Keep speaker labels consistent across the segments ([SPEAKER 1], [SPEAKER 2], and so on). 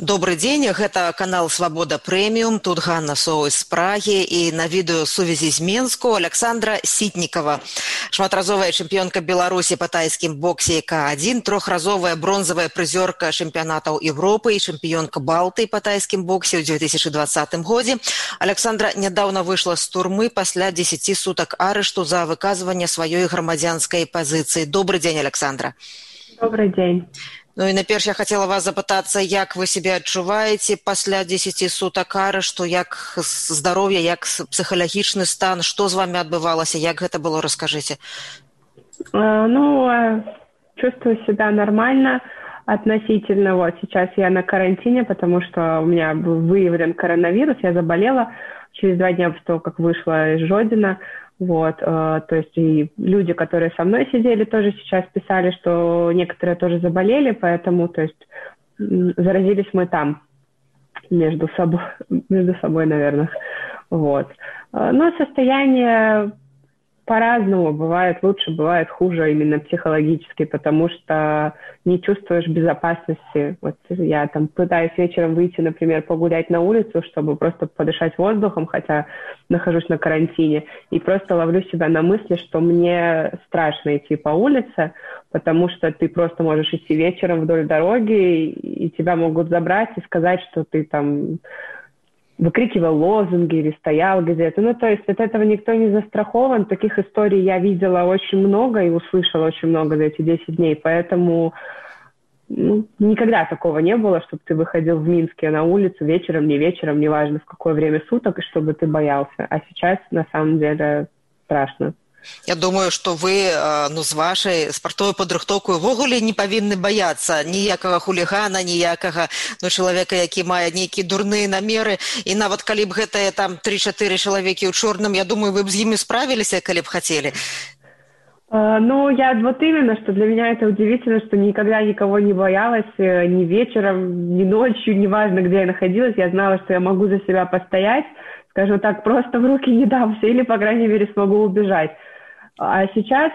[SPEAKER 1] Добрый дзень, гэта канал Свабода Прэміум, тут Ганна Соўвай з Прагі і на відэасувязі з Менску Александра Сітнікова, шматразовая чэмпіёнка Беларусі па тайскім боксе К1, трохразовая бронзавая прызёрка чэмпіянатаў Европы і чэмпіёнка Балты па тайскім боксе ў 2020 годзе. Александра нядаўна выйшла з турмы пасля 10 сутак арышту за выказванне сваёй грамадзянскай пазіцыі. Добрый дзень, Александра.
[SPEAKER 2] Добрый дзень.
[SPEAKER 1] Ну і найперш я хацела вас запытацца, як вы сябе адчуваеце пасля 10 сутак арышту, як здароўе, як псіхалагічны стан, што з вами адбывалася, як гэта было, расскажите.
[SPEAKER 2] Чувствую себя нормально относительно. Вот сейчас я на карантине, потому что у меня был выявлен коронавирус, я заболела через 2 дня после того, как вышла из Жодина. Вот, то есть и люди, которые со мной сидели, тоже сейчас писали, что некоторые тоже заболели, поэтому, то есть, заразились мы там, между собой, наверное. Вот. Но состояние по-разному, бывает лучше, бывает хуже, именно психологически, потому что не чувствуешь безопасности. Вот я там пытаюсь вечером выйти, например, погулять на улицу, чтобы просто подышать воздухом, хотя нахожусь на карантине, и просто ловлю себя на мысли, что мне страшно идти по улице, потому что ты просто можешь идти вечером вдоль дороги, и тебя могут забрать и сказать, что ты там выкрикивал лозунги или стоял где-то. Ну, то есть от этого никто не застрахован. Таких историй я видела очень много и услышала очень много за эти 10 дней. Поэтому никогда такого не было, чтобы ты выходил в Минске на улицу вечером, не вечером, неважно в какое время суток, и чтобы ты боялся. А сейчас, на самом деле, страшно.
[SPEAKER 1] Я думаю, што вы з вашай спартовай падрыхтоўкай увогуле не павінны баяцца ніякага хулігана, ніякага чалавека, які мае нейкія дурныя намеры. І нават калі б гэтыя там 3-4 чалавекі ў чорным, я думаю, вы б з імі справіліся, калі б хацелі.
[SPEAKER 2] Я вот именно, что для меня это удивительно, что никогда никого не боялась, ни вечером, ни ночью, неважно, где я находилась, я знала, что я могу за себя постоять, скажем так, просто в руки не дамся, или, по крайней мере, смогу убежать. А сейчас,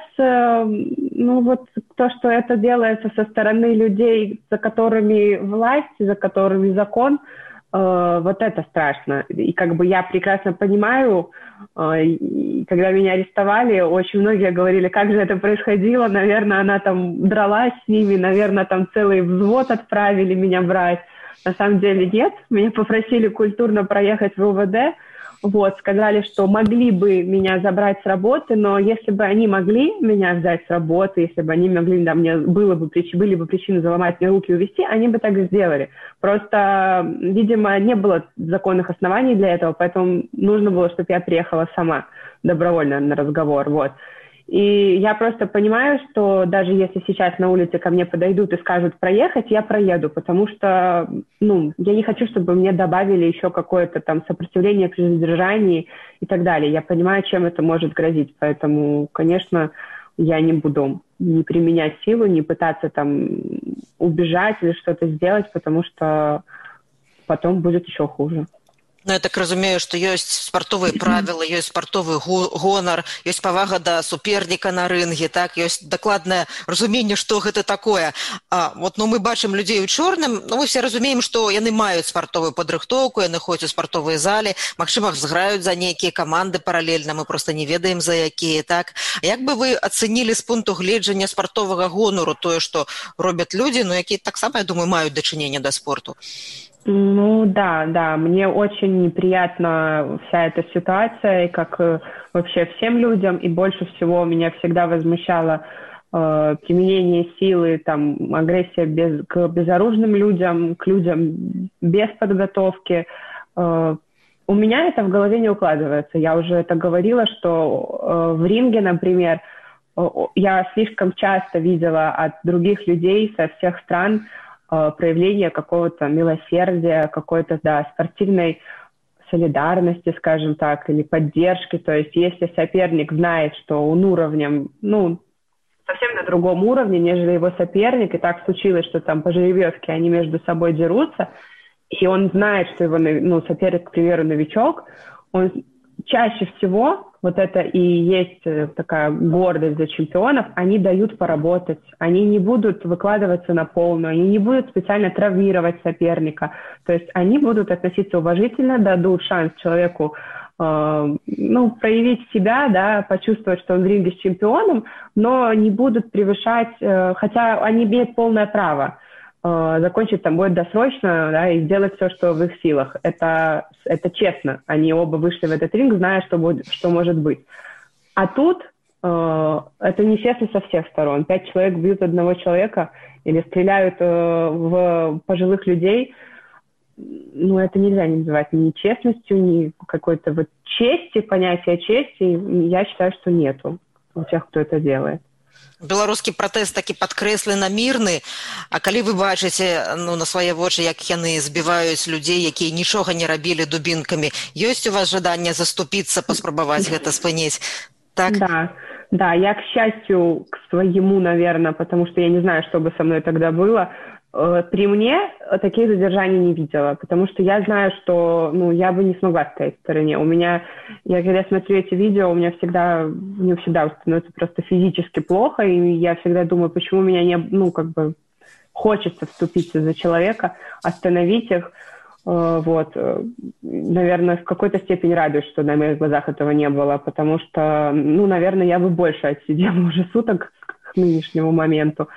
[SPEAKER 2] то, что это делается со стороны людей, за которыми власть, за которыми закон, вот это страшно. И я прекрасно понимаю, когда меня арестовали, очень многие говорили, как же это происходило, наверное, она там дралась с ними, наверное, там целый взвод отправили меня брать. На самом деле нет, меня попросили культурно проехать в УВД, сказали, что могли бы меня забрать с работы, но если бы они могли меня взять с работы, если бы они могли, были бы причины заломать мне руки и увезти, они бы так и сделали. Просто, видимо, не было законных оснований для этого, поэтому нужно было, чтобы я приехала сама добровольно на разговор, И я просто понимаю, что даже если сейчас на улице ко мне подойдут и скажут проехать, я проеду, потому что, я не хочу, чтобы мне добавили еще какое-то там сопротивление при задержании и так далее. Я понимаю, чем это может грозить, поэтому, конечно, я не буду не применять силу, не пытаться там убежать или что-то сделать, потому что потом будет еще хуже.
[SPEAKER 1] Я так разумею, што ёсць спартовыя правілы, ёсць спартовы гонар, ёсць павага да суперніка на рынге, так, ёсць дакладнае разуменне, што гэта такое. Мы бачым людзей у чорным, мы все разумеем, што яны маюць спартовую падрыхтоўку, яны ходзяць у спартовыя залі, магчыма, зграюць за нейкія каманды паралельна, мы проста не ведаем, за якія, так. Як бы вы ацэнілі з пункту гледжання спартовага гонору тое, што робяць людзі, якія таксама, я думаю, маюць дачыненне да спорту?
[SPEAKER 2] Да, мне очень неприятна вся эта ситуация, как вообще всем людям, и больше всего меня всегда возмущало применение силы, агрессия к безоружным людям, к людям без подготовки. У меня это в голове не укладывается. Я уже это говорила, что в ринге, например, я слишком часто видела от других людей со всех стран проявление какого-то милосердия, какой-то, спортивной солидарности, скажем так, или поддержки. То есть если соперник знает, что он уровнем, совсем на другом уровне, нежели его соперник, и так случилось, что там по жеребьевке они между собой дерутся, и он знает, что его соперник, к примеру, новичок, он чаще всего вот это и есть такая гордость за чемпионов, они дают поработать, они не будут выкладываться на полную, они не будут специально травмировать соперника, то есть они будут относиться уважительно, дадут шанс человеку проявить себя, да, почувствовать, что он в ринге с чемпионом, но не будут превышать, хотя они имеют полное право закончить там бой досрочно, да, и сделать все, что в их силах. Это честно. Они оба вышли в этот ринг, зная, что может быть. А тут это нечестно со всех сторон. 5 человек бьют одного человека или стреляют в пожилых людей. Это нельзя не называть ни честностью, ни какой-то вот чести, понятия чести. Я считаю, что нету у тех, кто это делает.
[SPEAKER 1] Беларускі пратэст такі падкрэслены мірны, а калі вы бачыце на свае вочы, як яны збіваюць людзей, якія нічога не рабілі дубінкамі, ёсць у вас жаданне заступіцца, паспрабаваць гэта спыніць? Так?
[SPEAKER 2] Да, я, к счастью, к своему, наверное, потому что я не знаю, что бы со мной тогда было, при мне таких задержаний не видела, потому что я знаю, что я бы не смогла стоять в стороне. Когда смотрю эти видео, мне всегда становится просто физически плохо, и я всегда думаю, почему меня хочется вступиться за человека, остановить их. Наверное, в какой-то степени радуюсь, что на моих глазах этого не было, потому что, наверное, я бы больше отсидела уже суток к нынешнему моменту.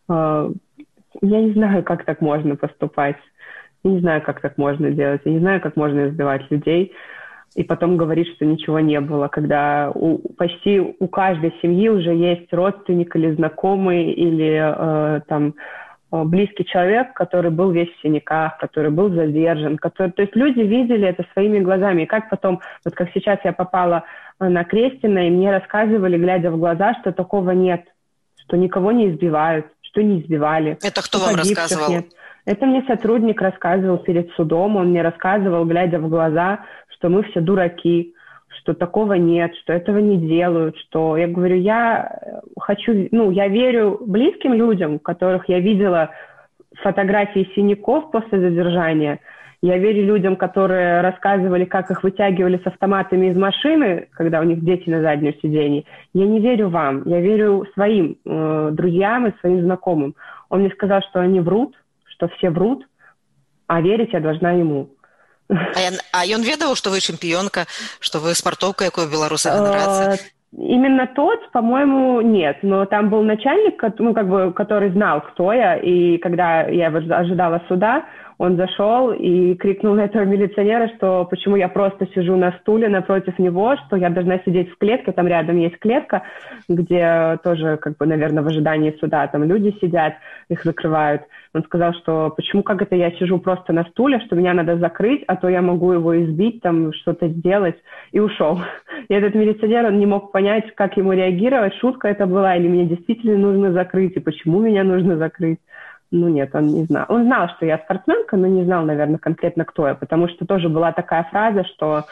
[SPEAKER 2] Я не знаю, как так можно поступать. Я не знаю, как так можно делать. Я не знаю, как можно избивать людей и потом говорить, что ничего не было, когда почти у каждой семьи уже есть родственник или знакомый, или близкий человек, который был весь в синяках, который был задержан. То есть люди видели это своими глазами. И как потом, вот как сейчас я попала на Крестина, и мне рассказывали, глядя в глаза, что такого нет, что никого не избивают, что не избивали.
[SPEAKER 1] Это кто вам рассказывал?
[SPEAKER 2] Нет. Это мне сотрудник рассказывал перед судом. Он мне рассказывал, глядя в глаза, что мы все дураки, что такого нет, что этого не делают, что... Я говорю, я верю близким людям, которых я видела фотографии синяков после задержания. Я верю людям, которые рассказывали, как их вытягивали с автоматами из машины, когда у них дети на заднем сидении. Я не верю вам, я верю своим друзьям и своим знакомым. Он мне сказал, что они врут, что все врут, а верить я должна ему.
[SPEAKER 1] А ён ведаў, што вы чэмпіёнка, што вы спартоўка, якой у беларусах ганарацца?
[SPEAKER 2] Именно тот, по-моему, нет. Но там был начальник, который знал, кто я. И когда я ожидала суда, он зашел и крикнул на этого милиционера, что почему я просто сижу на стуле напротив него, что я должна сидеть в клетке, там рядом есть клетка, где тоже, наверное, в ожидании суда там люди сидят, их закрывают. Он сказал, что почему, как это я сижу просто на стуле, что меня надо закрыть, а то я могу его избить, там что-то сделать, и ушел. И этот милиционер, он не мог понять, как ему реагировать, шутка это была, или меня действительно нужно закрыть, и почему меня нужно закрыть. Нет, он не знал. Он знал, что я спортсменка, но не знал, наверное, конкретно, кто я, потому что тоже была такая фраза, что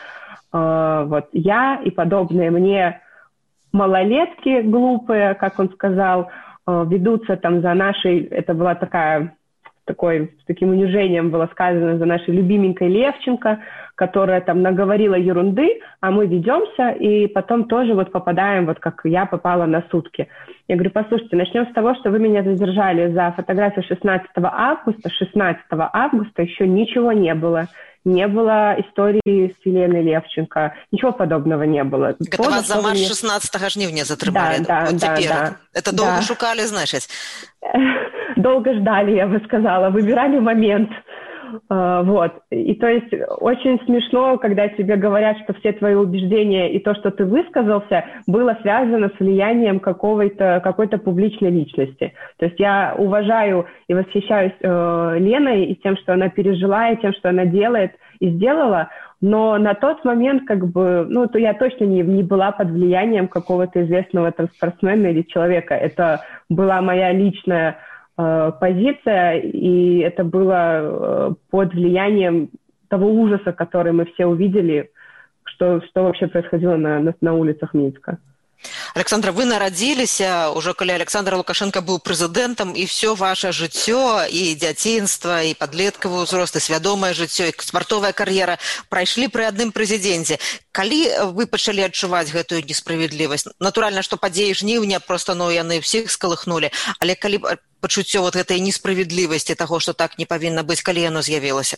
[SPEAKER 2] я и подобные мне малолетки глупые, как он сказал, ведутся там за нашей, это была с таким унижением было сказано, за нашей любименькой Левченко, которая там наговорила ерунды, а мы ведемся, и потом тоже попадаем, как я попала на сутки. Я говорю, послушайте, начнем с того, что вы меня задержали за фотографию 16 августа. 16 августа еще ничего не было. Не было истории с Еленой Левченко. Ничего подобного не было.
[SPEAKER 1] Это вас за марш 16 жнивня затрымали?
[SPEAKER 2] Да.
[SPEAKER 1] Это долго шукали, значит?
[SPEAKER 2] Долго ждали, я бы сказала. Выбирали момент. И то есть очень смешно, когда тебе говорят, что все твои убеждения и то, что ты высказался, было связано с влиянием какой-то публичной личности. То есть я уважаю и восхищаюсь Леной и тем, что она пережила, и тем, что она делает и сделала, но на тот момент то я точно не была под влиянием какого-то известного спортсмена или человека. Это была моя личная позиция, и это было под влиянием того ужаса, который мы все увидели, что вообще происходило на улицах Минска.
[SPEAKER 1] Александра, вы нарадзіліся ўжо калі Александр Лукашенко быў прэзідэнтам, і все ваше жыццё, і дзяцінства, і падлеткавы ўзрост, і свядомае жыццё, і спартовая кар'ера прайшлі пры адным прэзідэнце. Калі вы пачалі адчуваць гэтую несправядлівасць? Натуральна, што падзеі жніўня проста яны ўсіх скалыхнулі, але калі пачуццё гэтай несправядлівасці таго, што так не павінна быць, калі яно з'явілася?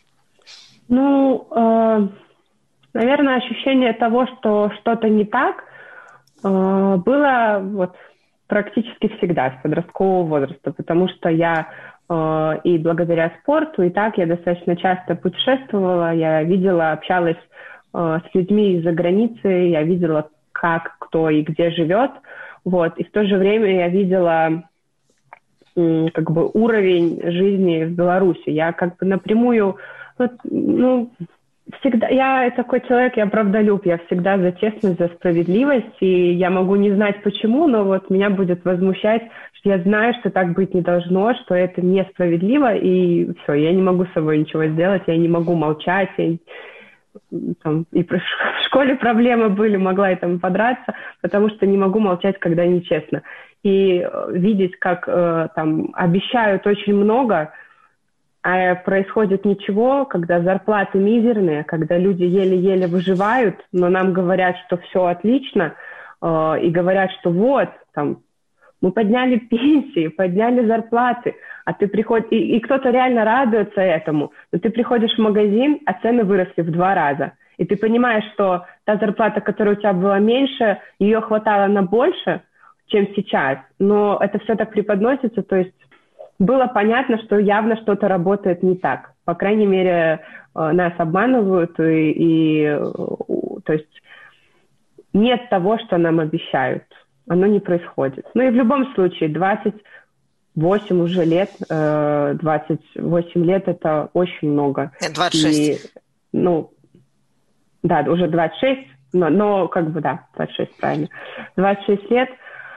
[SPEAKER 2] Наверное, ощущение того, что что-то не так, было практически всегда с подросткового возраста, потому что я и благодаря спорту, и так я достаточно часто путешествовала, я видела, общалась с людьми из-за границы, я видела, как, кто и где живет, и в то же время я видела уровень жизни в Беларуси. Я напрямую, всегда, я такой человек, я правдолюб, я всегда за честность, за справедливость, и я могу не знать почему, но меня будет возмущать, что я знаю, что так быть не должно, что это несправедливо, и все, я не могу с собой ничего сделать, я не могу молчать, и в школе проблемы были, могла и подраться, потому что не могу молчать, когда нечестно. И видеть, как обещают очень много, а происходит ничего, когда зарплаты мизерные, когда люди еле-еле выживают, но нам говорят, что все отлично, и говорят, что мы подняли пенсии, подняли зарплаты, а ты приходишь, и кто-то реально радуется этому, но ты приходишь в магазин, а цены выросли в 2 раза, и ты понимаешь, что та зарплата, которая у тебя была меньше, ее хватало на больше, чем сейчас, но это все так преподносится, то есть было понятно, что явно что-то работает не так. По крайней мере, нас обманывают, то есть нет того, что нам обещают. Оно не происходит. И в любом случае, 28 уже лет, 28 лет это очень много.
[SPEAKER 1] 26.
[SPEAKER 2] Да, уже 26, но 26, правильно. 26 лет,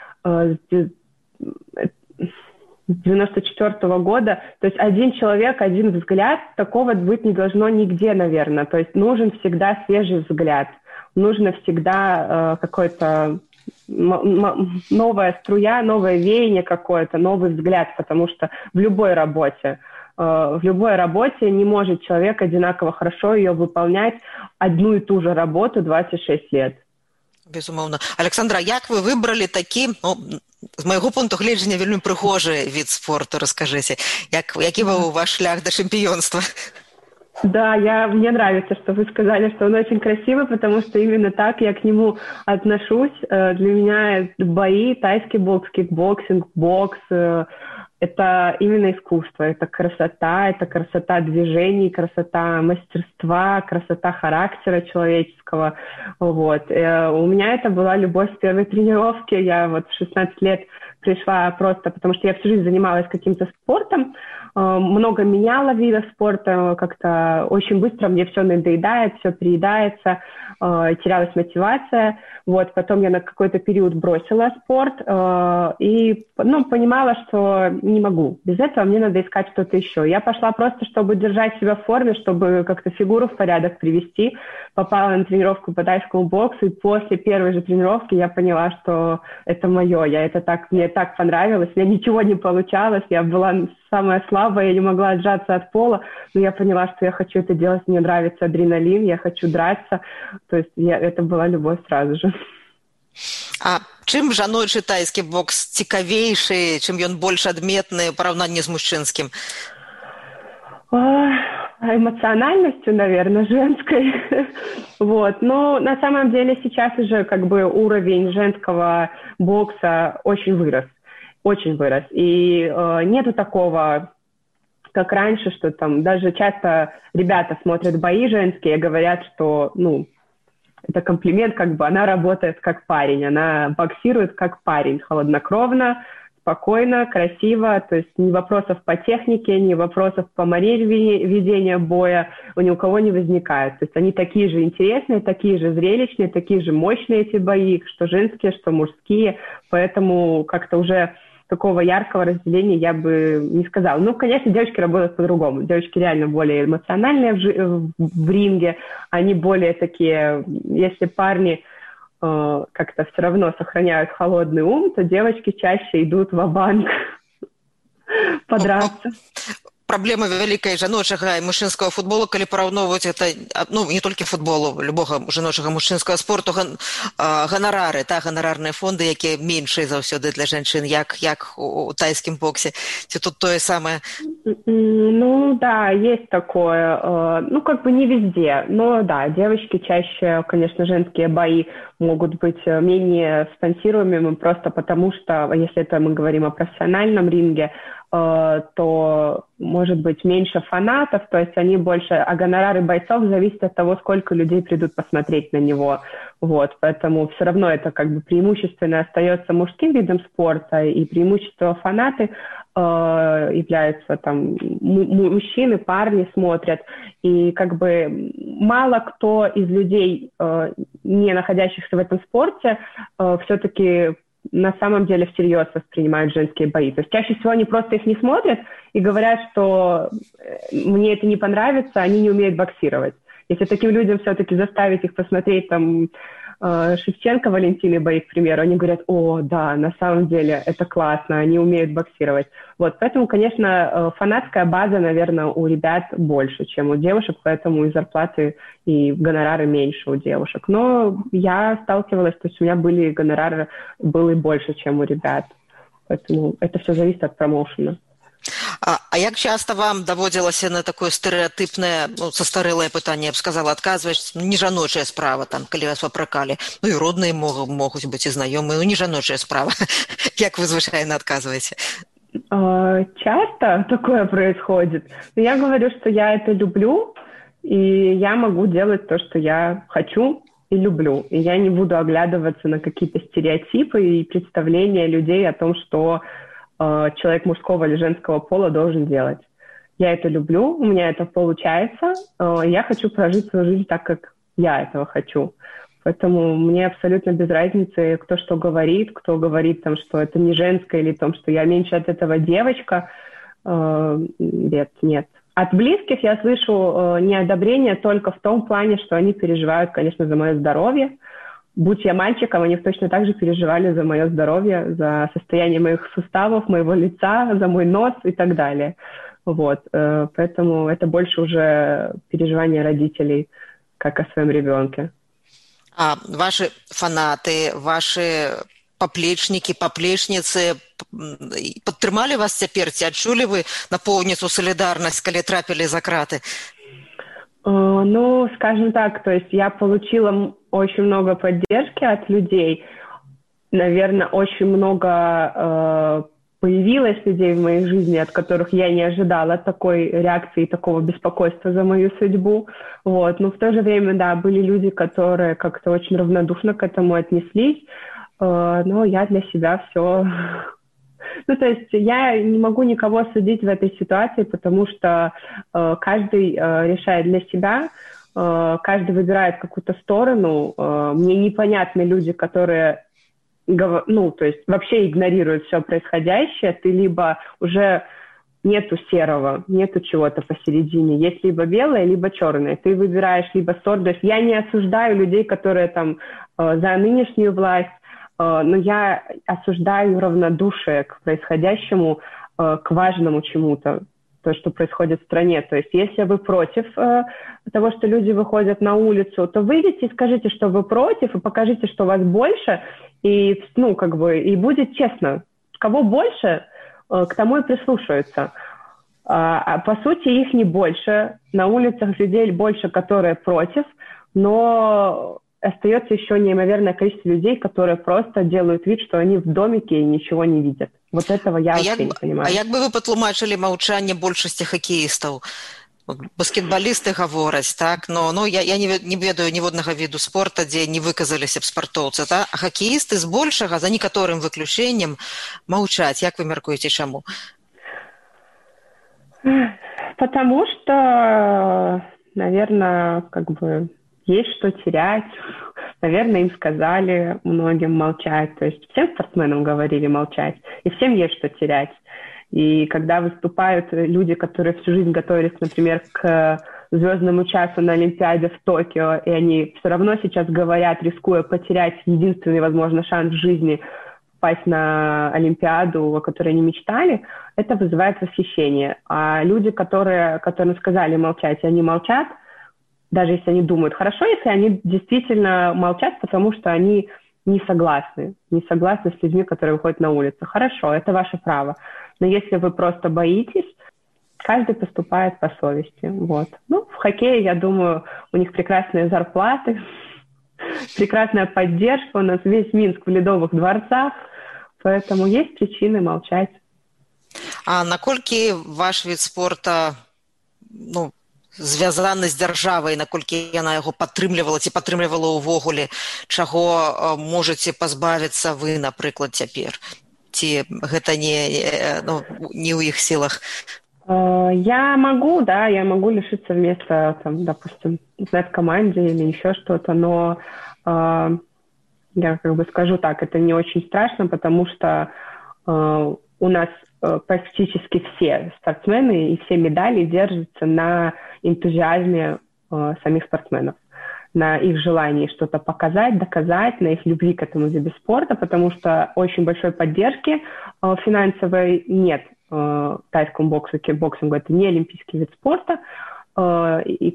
[SPEAKER 2] 94 года, то есть один человек, один взгляд, такого быть не должно нигде, наверное. То есть нужен всегда свежий взгляд, нужно всегда какой-то новая струя, новое веяние какое-то, новый взгляд, потому что в любой работе не может человек одинаково хорошо ее выполнять одну и ту же работу 26 лет.
[SPEAKER 1] Безумоўна. Александра, як вы выбрали такі, з майго пункту гледжання, вельмі прыгожы від спорту, раскажыце, які быў ваш шлях до чэмпіёнства?
[SPEAKER 2] Да, мне нравится, что вы сказали, что он очень красивый, потому что именно так я к нему отношусь. Для меня бои, тайский бокс, кикбоксинг, бокс это именно искусство, это красота движений, красота мастерства, красота характера человеческого. У меня это была любовь с первой тренировки. Я в 16 лет пришла просто, потому что я всю жизнь занималась каким-то спортом, много меняла видов спорта, как-то очень быстро мне все надоедает, все приедается, терялась мотивация. Потом я на какой-то период бросила спорт и понимала, что не могу. Без этого мне надо искать что-то еще. Я пошла просто, чтобы держать себя в форме, чтобы как-то фигуру в порядок привести. Попала на тренировку по тайскому боксу, и после первой же тренировки я поняла, что это мое. Мне так понравилось, у меня ничего не получалось, я была самая слабая, я не могла отжаться от пола, но я поняла, что я хочу это делать, мне нравится адреналин, я хочу драться, то есть это была любовь сразу же.
[SPEAKER 1] А чым жаночы тайскі бокс цікавейшы, чым ён больш адметны ў параўнанні з мужчынскім?
[SPEAKER 2] Эмоциональностью, наверное, женской. Но на самом деле сейчас уже уровень женского бокса очень вырос. И нету такого, как раньше, что даже часто ребята смотрят бои женские и говорят, что, это комплимент, она работает как парень, она боксирует как парень, холоднокровно, спокойно, красиво, то есть ни вопросов по технике, ни вопросов по манере ведения боя ни у кого не возникает. То есть они такие же интересные, такие же зрелищные, такие же мощные эти бои, что женские, что мужские, поэтому как-то уже такого яркого разделения я бы не сказала. Конечно, девочки работают по-другому. Девочки реально более эмоциональные в ринге, они более такие, если парни как-то все равно сохраняют холодный ум, то девочки чаще идут ва-банк подраться.
[SPEAKER 1] Праблема вялікая жаночага і мужчынскага футбола, калі параўноўваць это, ну, не толькі футболу, любога жаночага мужчынскага спорту, ганарары, ганарарныя фонды, якія меншыя заўсёды для жанчын, як у тайскім боксе. Ці тут тое самае?
[SPEAKER 2] Ну, да, есть такое. Ну, как бы не везде. Но, да, девочки чаще, конечно, женские бои могут быть менее спонсируемыми просто потому, что, если это мы говорим о профессиональном ринге, то может быть меньше фанатов, то есть они больше, а гонорары бойцов зависят от того, сколько людей придут посмотреть на него. Вот, поэтому все равно это как бы преимущественно остается мужским видом спорта, и преимущество фанаты являются там мужчины, парни смотрят, и как бы мало кто из людей, не находящихся в этом спорте, все-таки на самом деле всерьез воспринимают женские бои. То есть чаще всего они просто их не смотрят и говорят, что мне это не понравится, они не умеют боксировать. Если таким людям все-таки заставить их посмотреть там Шевченко, Валентины бои, к примеру, они говорят: о, да, на самом деле это классно, они умеют боксировать. Вот, поэтому, конечно, фанатская база, наверное, у ребят больше, чем у девушек, поэтому и зарплаты, и гонорары меньше у девушек. Но я сталкивалась, то есть у меня были гонорары, было больше, чем у ребят. Поэтому это все зависит от промоушена.
[SPEAKER 1] А як часто вам даводзілася на такое стэрэатыпнае, ну, састарэлае пытанне, я б сказала, адказваць, не жаночая справа, там, калі вас папракалі, ну і родныя могуць быць і знаёмыя, ну не жаночая справа. Як вы звычайна адказваеце?
[SPEAKER 2] Часто такое происходит. Но я говорю, что я это люблю, и я могу делать то, что я хочу и люблю. И я не буду оглядываться на какие-то стереотипы и представления людей о том, что человек мужского или женского пола должен делать. Я это люблю, у меня это получается, я хочу прожить свою жизнь так, как я этого хочу. Поэтому мне абсолютно без разницы, кто что говорит, кто говорит, там, что это не женское, или том, что я меньше от этого девочка. Нет. От близких я слышу неодобрение только в том плане, что они переживают, конечно, за мое здоровье. Будь я мальчиком, они точно так же переживали за мое здоровье, за состояние моих суставов, моего лица, за мой нос и так далее. Вот. Поэтому это больше уже переживание родителей, как о своем ребенке.
[SPEAKER 1] А ваши фанаты, ваши паплечнікі, паплечніцы падтрымалі вас цяпер? Ці адчулі вы напоўніцу салідарнасць, калі трапілі за краты?
[SPEAKER 2] Ну, скажем так, то есть я получила очень много поддержки от людей. Наверное, очень много появилось людей в моей жизни, от которых я не ожидала такой реакции, такого беспокойства за мою судьбу. Вот. Но в то же время, да, были люди, которые как-то очень равнодушно к этому отнеслись. Но я для себя все... Ну, то есть я не могу никого судить в этой ситуации, потому что каждый решает для себя, каждый выбирает какую-то сторону. Мне непонятны люди, которые, ну, то есть вообще игнорируют все происходящее. Ты либо уже нету серого, нету чего-то посередине. Есть либо белое, либо черное. Ты выбираешь либо сторону. То есть я не осуждаю людей, которые там за нынешнюю власть, но я осуждаю равнодушие к происходящему, к важному чему-то, то, что происходит в стране. То есть если вы против того, что люди выходят на улицу, то выйдите и скажите, что вы против, и покажите, что вас больше, и, ну, как бы, и будет честно. Кого больше, к тому и прислушаются. А по сути, их не больше. На улицах людей больше, которые против, но... остается еще неимоверное количество людей, которые просто делают вид, что они в домике и ничего не видят. Вот этого я вообще не понимаю.
[SPEAKER 1] А як бы вы патлумачылі маўчанне большасці хакеістаў? Баскетбалісты гавораць, так? Но я не ведаю ніводнага віду спорта, дзе не выказаліся б спартоўцы, так? А хакеісты збольшага, за некаторым выключэннем, маўчаць. Як вы мяркуеце, чаму?
[SPEAKER 2] Потому что, наверное, как бы... есть что терять. Наверное, им сказали многим молчать. То есть всем спортсменам говорили молчать. И всем есть что терять. И когда выступают люди, которые всю жизнь готовились, например, к звездному часу на Олимпиаде в Токио, и они все равно сейчас говорят, рискуя потерять единственный, возможно, шанс в жизни попасть на Олимпиаду, о которой они мечтали, это вызывает восхищение. А люди, которым сказали молчать, они молчат, даже если они думают, хорошо, если они действительно молчат, потому что они не согласны с людьми, которые выходят на улицу. Хорошо, это ваше право. Но если вы просто боитесь, каждый поступает по совести. Вот. Ну, в хоккее, я думаю, у них прекрасные зарплаты, прекрасная поддержка. У нас весь Минск в ледовых дворцах, поэтому есть причины молчать.
[SPEAKER 1] А наколькі ваш від спорта, звязаны з дзяржавай, наколькі яна яго падтрымлівала ці падтрымлівала ўвогуле, чаго можаце пазбавіцца вы, напрыклад, цяпер? Ці гэта не ў іх сілах?
[SPEAKER 2] Я могу лишиться места, допустим, в команде или еще что-то, но я скажу так, это не очень страшно, потому что у нас практически все спортсмены и все медали держатся на энтузиазме самих спортсменов, на их желании что-то показать, доказать, на их любви к этому виду спорта, потому что очень большой поддержки финансовой нет тайскому боксу, кикбоксингу. Это не олимпийский вид спорта. И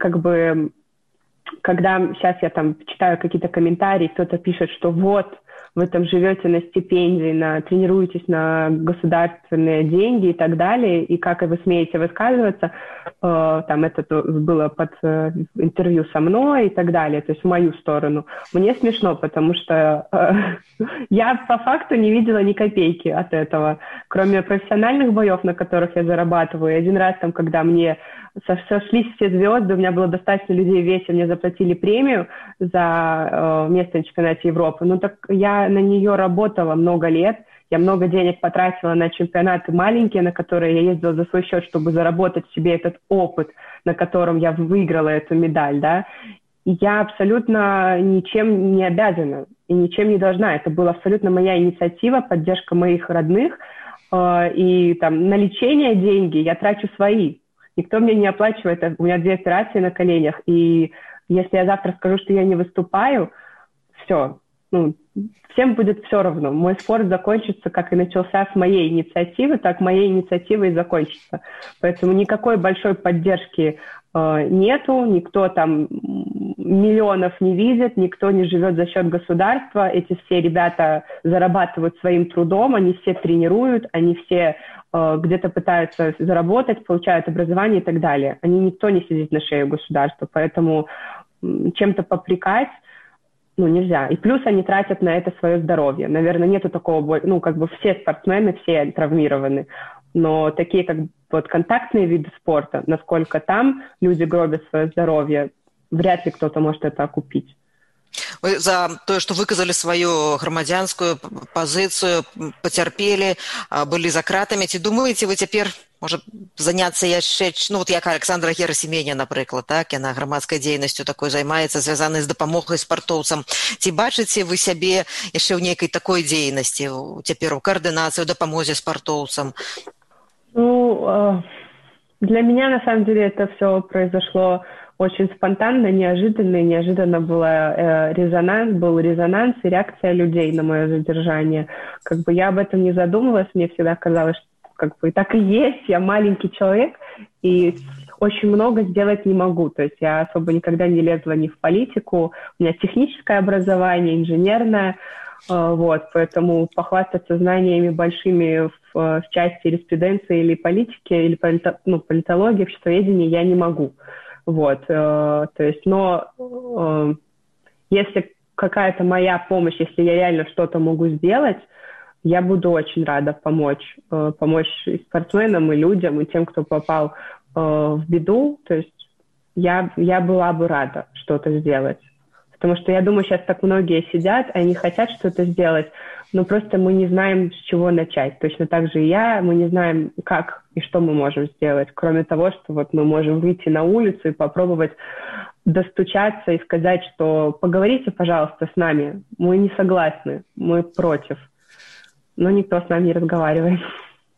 [SPEAKER 2] когда сейчас я читаю какие-то комментарии, кто-то пишет, что вот, вы живете на стипендии, тренируетесь на государственные деньги и так далее, и как вы смеете высказываться, это было под интервью со мной и так далее, то есть в мою сторону. Мне смешно, потому что я по факту не видела ни копейки от этого, кроме профессиональных боев, на которых я зарабатываю. И один раз, когда мне сошлись все звезды, у меня было достаточно людей в весе, мне заплатили премию за место на чемпионате Европы. Так я на нее работала много лет, я много денег потратила на чемпионаты маленькие, на которые я ездила за свой счет, чтобы заработать себе этот опыт, на котором я выиграла эту медаль, да. И я абсолютно ничем не обязана и ничем не должна. Это была абсолютно моя инициатива, поддержка моих родных, и на лечение деньги я трачу свои. Никто мне не оплачивает, у меня 2 операции на коленях, и если я завтра скажу, что я не выступаю, все, всем будет все равно. Мой спорт закончится, как и начался с моей инициативы, так моей инициативой и закончится. Поэтому никакой большой поддержки нету, никто миллионов не видит, никто не живет за счет государства. Эти все ребята зарабатывают своим трудом, они все тренируют, они все где-то пытаются заработать, получают образование и так далее. Никто не сидит на шее государства, поэтому чем-то попрекать нельзя. И плюс они тратят на это свое здоровье. Наверное, нету такого, все спортсмены, все травмированы. Но такие, контактные виды спорта, насколько там люди гробят свое здоровье, вряд ли кто-то может это окупить.
[SPEAKER 1] Вы за тое, што выказалі сваю грамадзянскую пазіцыю, пацярпелі, былі за кратамі. Ці думаеце вы цяпер, можа, заняцца яшчэ, як Александра Герасименя, напрыклад, так, яна грамадскай дзейнасцю такой займаецца, звязанай з дапамогай спартоўцам. Ці бачыце вы сябе яшчэ ў нейкай такой дзейнасці, цяпер у коаардынацыі, у дапамозе спартоўцам?
[SPEAKER 2] Для меня, на самом деле, это все произошло очень спонтанно, неожиданно был резонанс и реакция людей на мое задержание. Я об этом не задумывалась, мне всегда казалось, что и так и есть, я маленький человек, и очень много сделать не могу. То есть я особо никогда не лезла ни в политику, у меня техническое образование, инженерное, поэтому похвастаться знаниями большими в части юриспруденции или политики, или политологии, обществоведения я не могу. То есть, но если какая-то моя помощь, если я реально что-то могу сделать, я буду очень рада помочь и спортсменам, и людям, и тем, кто попал в беду. То есть я была бы рада что-то сделать. Потому что я думаю, сейчас так многие сидят, они хотят что-то сделать, но просто мы не знаем, с чего начать. Точно так же и мы не знаем, как и что мы можем сделать, кроме того, что мы можем выйти на улицу и попробовать достучаться и сказать, что поговорите, пожалуйста, с нами, мы не согласны, мы против. Но никто с нами не разговаривает.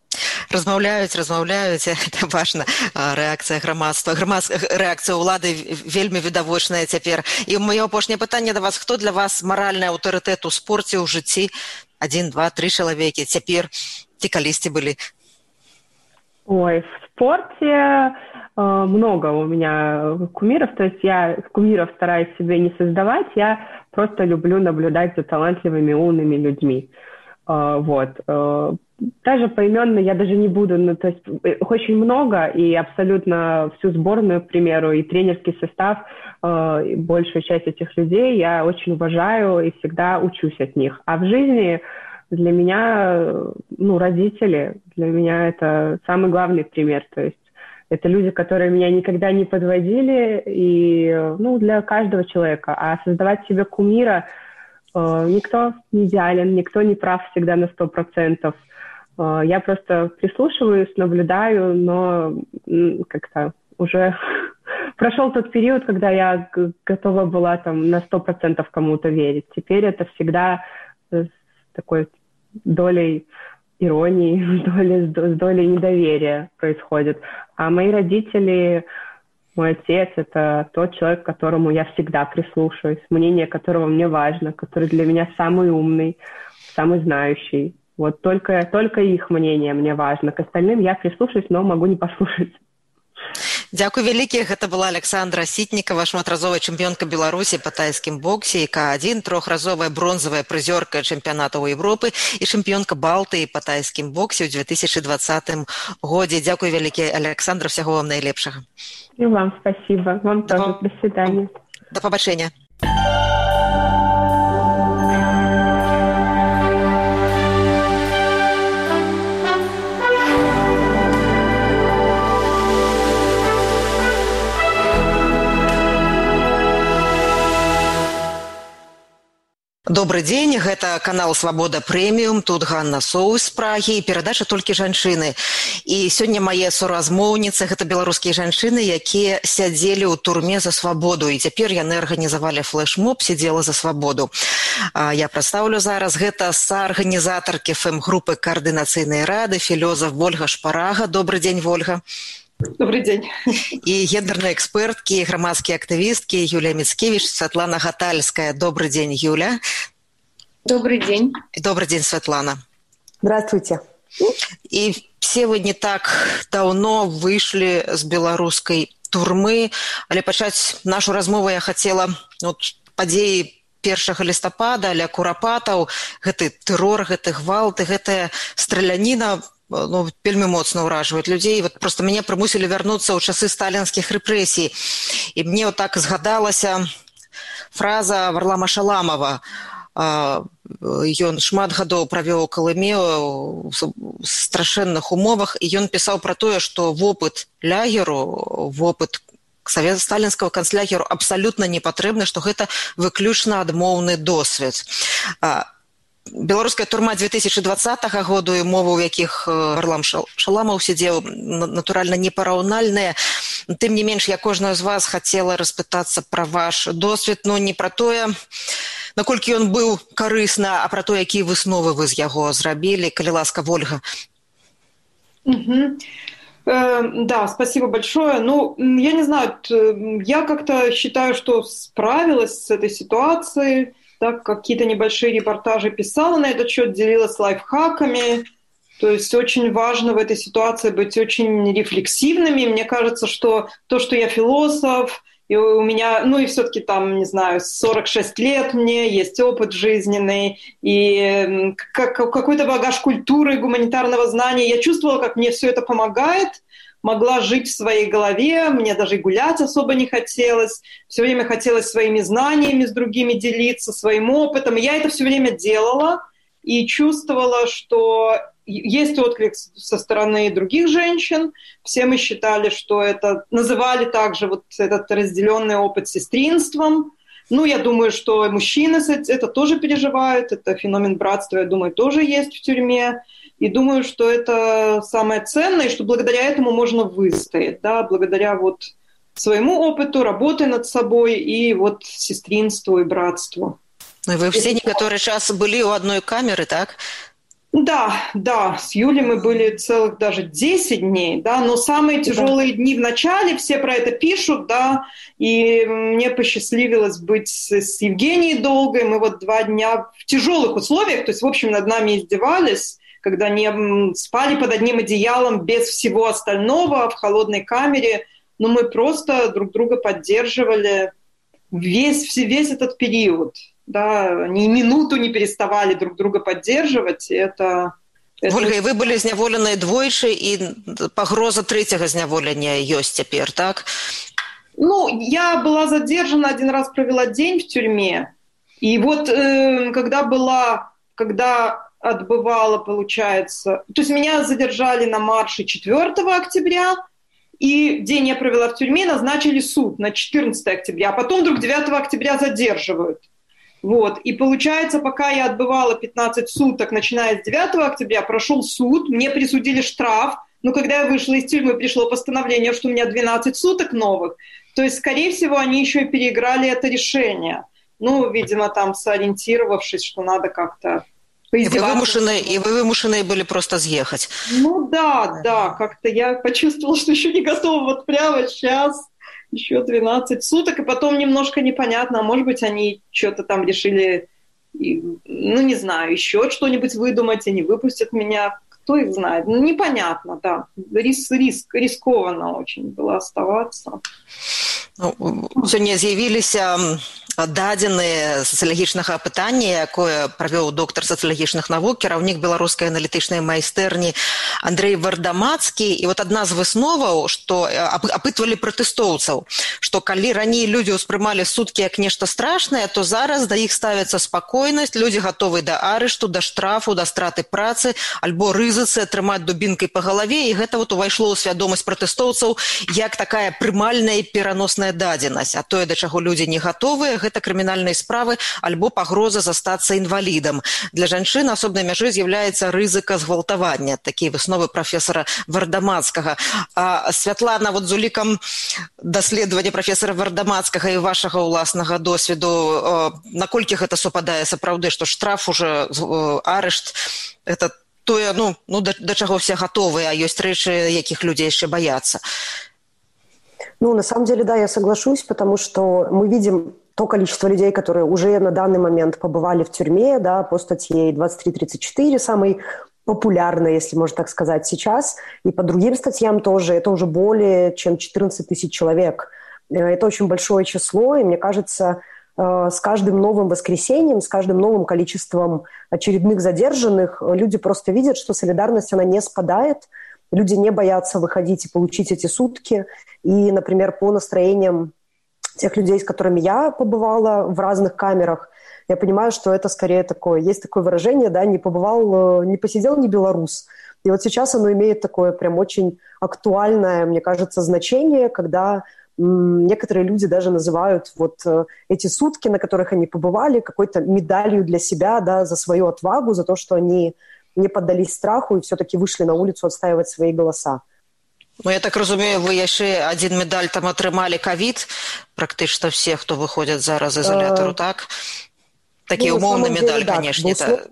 [SPEAKER 1] Размаўляюць, это важна. Рэакцыя грамадства, рэакцыя ўлады вельмі відавочная цяпер. І маё апошняе пытанне да вас: хто для вас маральны аўтарытэт у спорце, у жыцці? 1, 2, 3 чалавекі цяпер ці калісьці былі?
[SPEAKER 2] Ой, в спорте много у меня кумиров, то есть я кумиров стараюсь себе не создавать, я просто люблю наблюдать за талантливыми, умными людьми. Вот. Даже поименно я даже не буду, ну, то есть очень много, и абсолютно всю сборную, к примеру, и тренерский состав, и большую часть этих людей я очень уважаю и всегда учусь от них. А в жизни для меня, ну, родители, для меня это самый главный пример, то есть это люди, которые меня никогда не подводили, и, ну, для каждого человека. А создавать себе кумира никто не идеален, никто не прав всегда на 100%. Я просто прислушиваюсь, наблюдаю, но как-то уже прошел тот период, когда я готова была там на 100% кому-то верить. Теперь это всегда с такой долей иронии, с долей недоверия происходит. А мои родители, мой отец — это тот человек, к которому я всегда прислушиваюсь, мнение которого мне важно, который для меня самый умный, самый знающий. Вот только их мнение мне важно. К остальным я прислушаюсь, но могу не послушать.
[SPEAKER 1] Дзякуй вялікі. Гэта была Александра Сітнікава, шматразовая чэмпіёнка Беларусі па тайскім боксе, К1, трохразовая бронзавая прызёрка чэмпіянатаў Европы і чэмпіёнка Балтыі па тайскім боксе ў 2020 годзе. Дзякуй вялікі, Александра, всяго вам найлепшага.
[SPEAKER 2] И вам спасибо. Вам тоже. До свидания.
[SPEAKER 1] До побачення. Добрый дзень, гэта канал «Свабода Прэміум», тут Ганна Соус з Прагі і перадача «Толькі жанчыны». І сёння мае суразмоўніцы — гэта беларускія жанчыны, якія сядзелі ў турме за свабоду, і цяпер яны арганізавалі флэш-моб «Сидзела за свабоду». Я прадстаўлю зараз. Гэта саарганізатаркі ФМ-групы Координацыйнай рады, філёзаф Вольга Шпарага. Добрый дзень, Вольга.
[SPEAKER 3] Добрый день.
[SPEAKER 1] И гендерные экспертки, громадские активистки Юлия Мицкевич, Светлана Гатальская. Добрый день, Юля.
[SPEAKER 3] Добрый день.
[SPEAKER 1] Добрый день, Светлана.
[SPEAKER 4] Здравствуйте.
[SPEAKER 1] И все вы не так давно вышли с белорусской турмы, але пачаць нашу размову я хотела от падзеі 1 лістапада, ля курапатаў, гэты тэрор, гэты гвалт, гэтая страляніна, ну, вельмі моцна ўражваюць людзей. Вот просто мяне прымусілі вярнуцца ў часы сталінскіх рэпрэсій. І мне вот так згадалася фраза Варлама Шаламова. Ён шмат гадоў правёў у Калыме ў страшэнных умовах, і ён пісаў пра тое, што вопыт лягеру, вопыт сталінскага канцлягеру абсалютна не патрэбны, што гэта выключна адмоўны досвед. Беларуская турма 2020 году і мовы, у якіх Варлам Шаламаў сидзеў, натуральна непараўнальныя. Тым не менш, я кожную з вас хацела распытацца пра ваш досвед, но не пра тое, наколькі ён быў карысна, а пра то, якія высновы вы з яго зрабілі. Калі ласка, Вольга.
[SPEAKER 3] Да, спасибо большое. Ну, я не знаю, я как-то считаю, что справилась с этой ситуацией. Так, какие-то небольшие репортажи писала на этот счет, делилась лайфхаками. То есть очень важно в этой ситуации быть очень рефлексивными. Мне кажется, что то, что я философ, и у меня, ну и все-таки там, не знаю, 46 лет мне, есть опыт жизненный, и какой-то багаж культуры, гуманитарного знания. Я чувствовала, как мне все это помогает. Могла жить в своей голове, мне даже и гулять особо не хотелось. Все время хотелось своими знаниями с другими делиться, своим опытом. И я это все время делала и чувствовала, что есть отклик со стороны других женщин. Все мы считали, что это... Называли также вот этот разделенный опыт сестринством. Ну, я думаю, что мужчины это тоже переживают. Это феномен братства, я думаю, тоже есть в тюрьме. И думаю, что это самое ценное, и что благодаря этому можно выстоять, да, благодаря вот своему опыту, работе над собой и вот сестринству и братству.
[SPEAKER 1] Ну, и вы все некоторый час были у одной камеры, так?
[SPEAKER 3] Да, с Юлей мы были целых даже 10 дней, да, но самые тяжелые дни в начале, все про это пишут, да, и мне посчастливилось быть с Евгенией Долгой, мы вот 2 дня в тяжелых условиях, то есть, в общем, над нами издевались, когда не спали под одним одеялом без всего остального в холодной камере, но мы просто друг друга поддерживали весь этот период. Да, ни минуту не переставали друг друга поддерживать. Это...
[SPEAKER 1] Ольга, і ви були зняволены двойчы, і пагроза трэцяга зняволення ёсць цяпер, так?
[SPEAKER 3] Ну, я была задержана, 1 раз провела день в тюрьме. И вот когда отбывала, получается... То есть меня задержали на марше 4 октября, и день я провела в тюрьме, назначили суд на 14 октября, а потом вдруг 9 октября задерживают. Вот. И получается, пока я отбывала 15 суток, начиная с 9 октября, прошел суд, мне присудили штраф, но когда я вышла из тюрьмы, пришло постановление, что у меня 12 суток новых. То есть, скорее всего, они еще и переиграли это решение. Ну, видимо, там сориентировавшись, что надо как-то поиздеваться.
[SPEAKER 1] И вы вымушены были просто съехать.
[SPEAKER 3] Ну да, как-то я почувствовала, что еще не готова вот прямо сейчас. Еще 12 суток, и потом немножко непонятно, может быть, они что-то там решили, ну, не знаю, еще что-нибудь выдумать, и не выпустят меня, кто их знает. Ну, непонятно, да. Рискованно очень было оставаться.
[SPEAKER 1] Сёння з'явіліся дадзеныя сацыялагічнага апытання, якое правёў доктар сацыялагічных навук, кіраўнік беларускай аналітычнай майстэрні Андрэй Вардамацкі. І вот адна з высноваў, што апытвалі пратэстоўцаў, што калі раней людзі ўспрымалі суткі як нешта страшнае, то зараз да іх ставіцца спакойнасць, людзі гатовы да арышту, да штрафу, да страты працы, альбо рызыцы атрымаць дубінкай па галаве, і гэта вот увайшло ў свядомасць пратэстоўцаў як такая прымальная і пераносная дадзенасць. А тое, да чаго людзі не гатовыя, гэта крымінальныя справы альбо пагроза застацца інвалідам. Для жанчын асобнай мяжой з'яўляецца рызыка згвалтавання. Такія высновы прафесара Вардамацкага. Святлана, вот з улікам даследавання прафесара Вардамацкага і вашага ўласнага досведу, наколькі гэта супадае сапраўды, што штраф уже, арышт, это тое, да чаго все гатовыя, а ёсць рэчы, якіх людзі яшчэ баяцца?
[SPEAKER 4] Ну, на самом деле, да, я соглашусь, потому что мы видим то количество людей, которые уже на данный момент побывали в тюрьме, да, по статье 2334, самой популярной, если можно так сказать, сейчас, и по другим статьям тоже, это уже более чем 14 тысяч человек. Это очень большое число, и мне кажется, с каждым новым воскресеньем, с каждым новым количеством очередных задержанных люди просто видят, что солидарность, она не спадает, люди не боятся выходить и получить эти сутки. И, например, по настроениям тех людей, с которыми я побывала в разных камерах, я понимаю, что это скорее такое, есть такое выражение, да, не посидел ни белорус. И вот сейчас оно имеет такое прям очень актуальное, мне кажется, значение, когда некоторые люди даже называют вот эти сутки, на которых они побывали, какой-то медалью для себя, да, за свою отвагу, за то, что они не поддались страху и все-таки вышли на улицу отстаивать свои голоса.
[SPEAKER 1] Ну, я так разумею, вы яшчэ один медаль там атрымалі ковид, практычна все, хто выходят зараз з изолятару, так? Такие умовные медаль,
[SPEAKER 4] да,
[SPEAKER 1] конечно.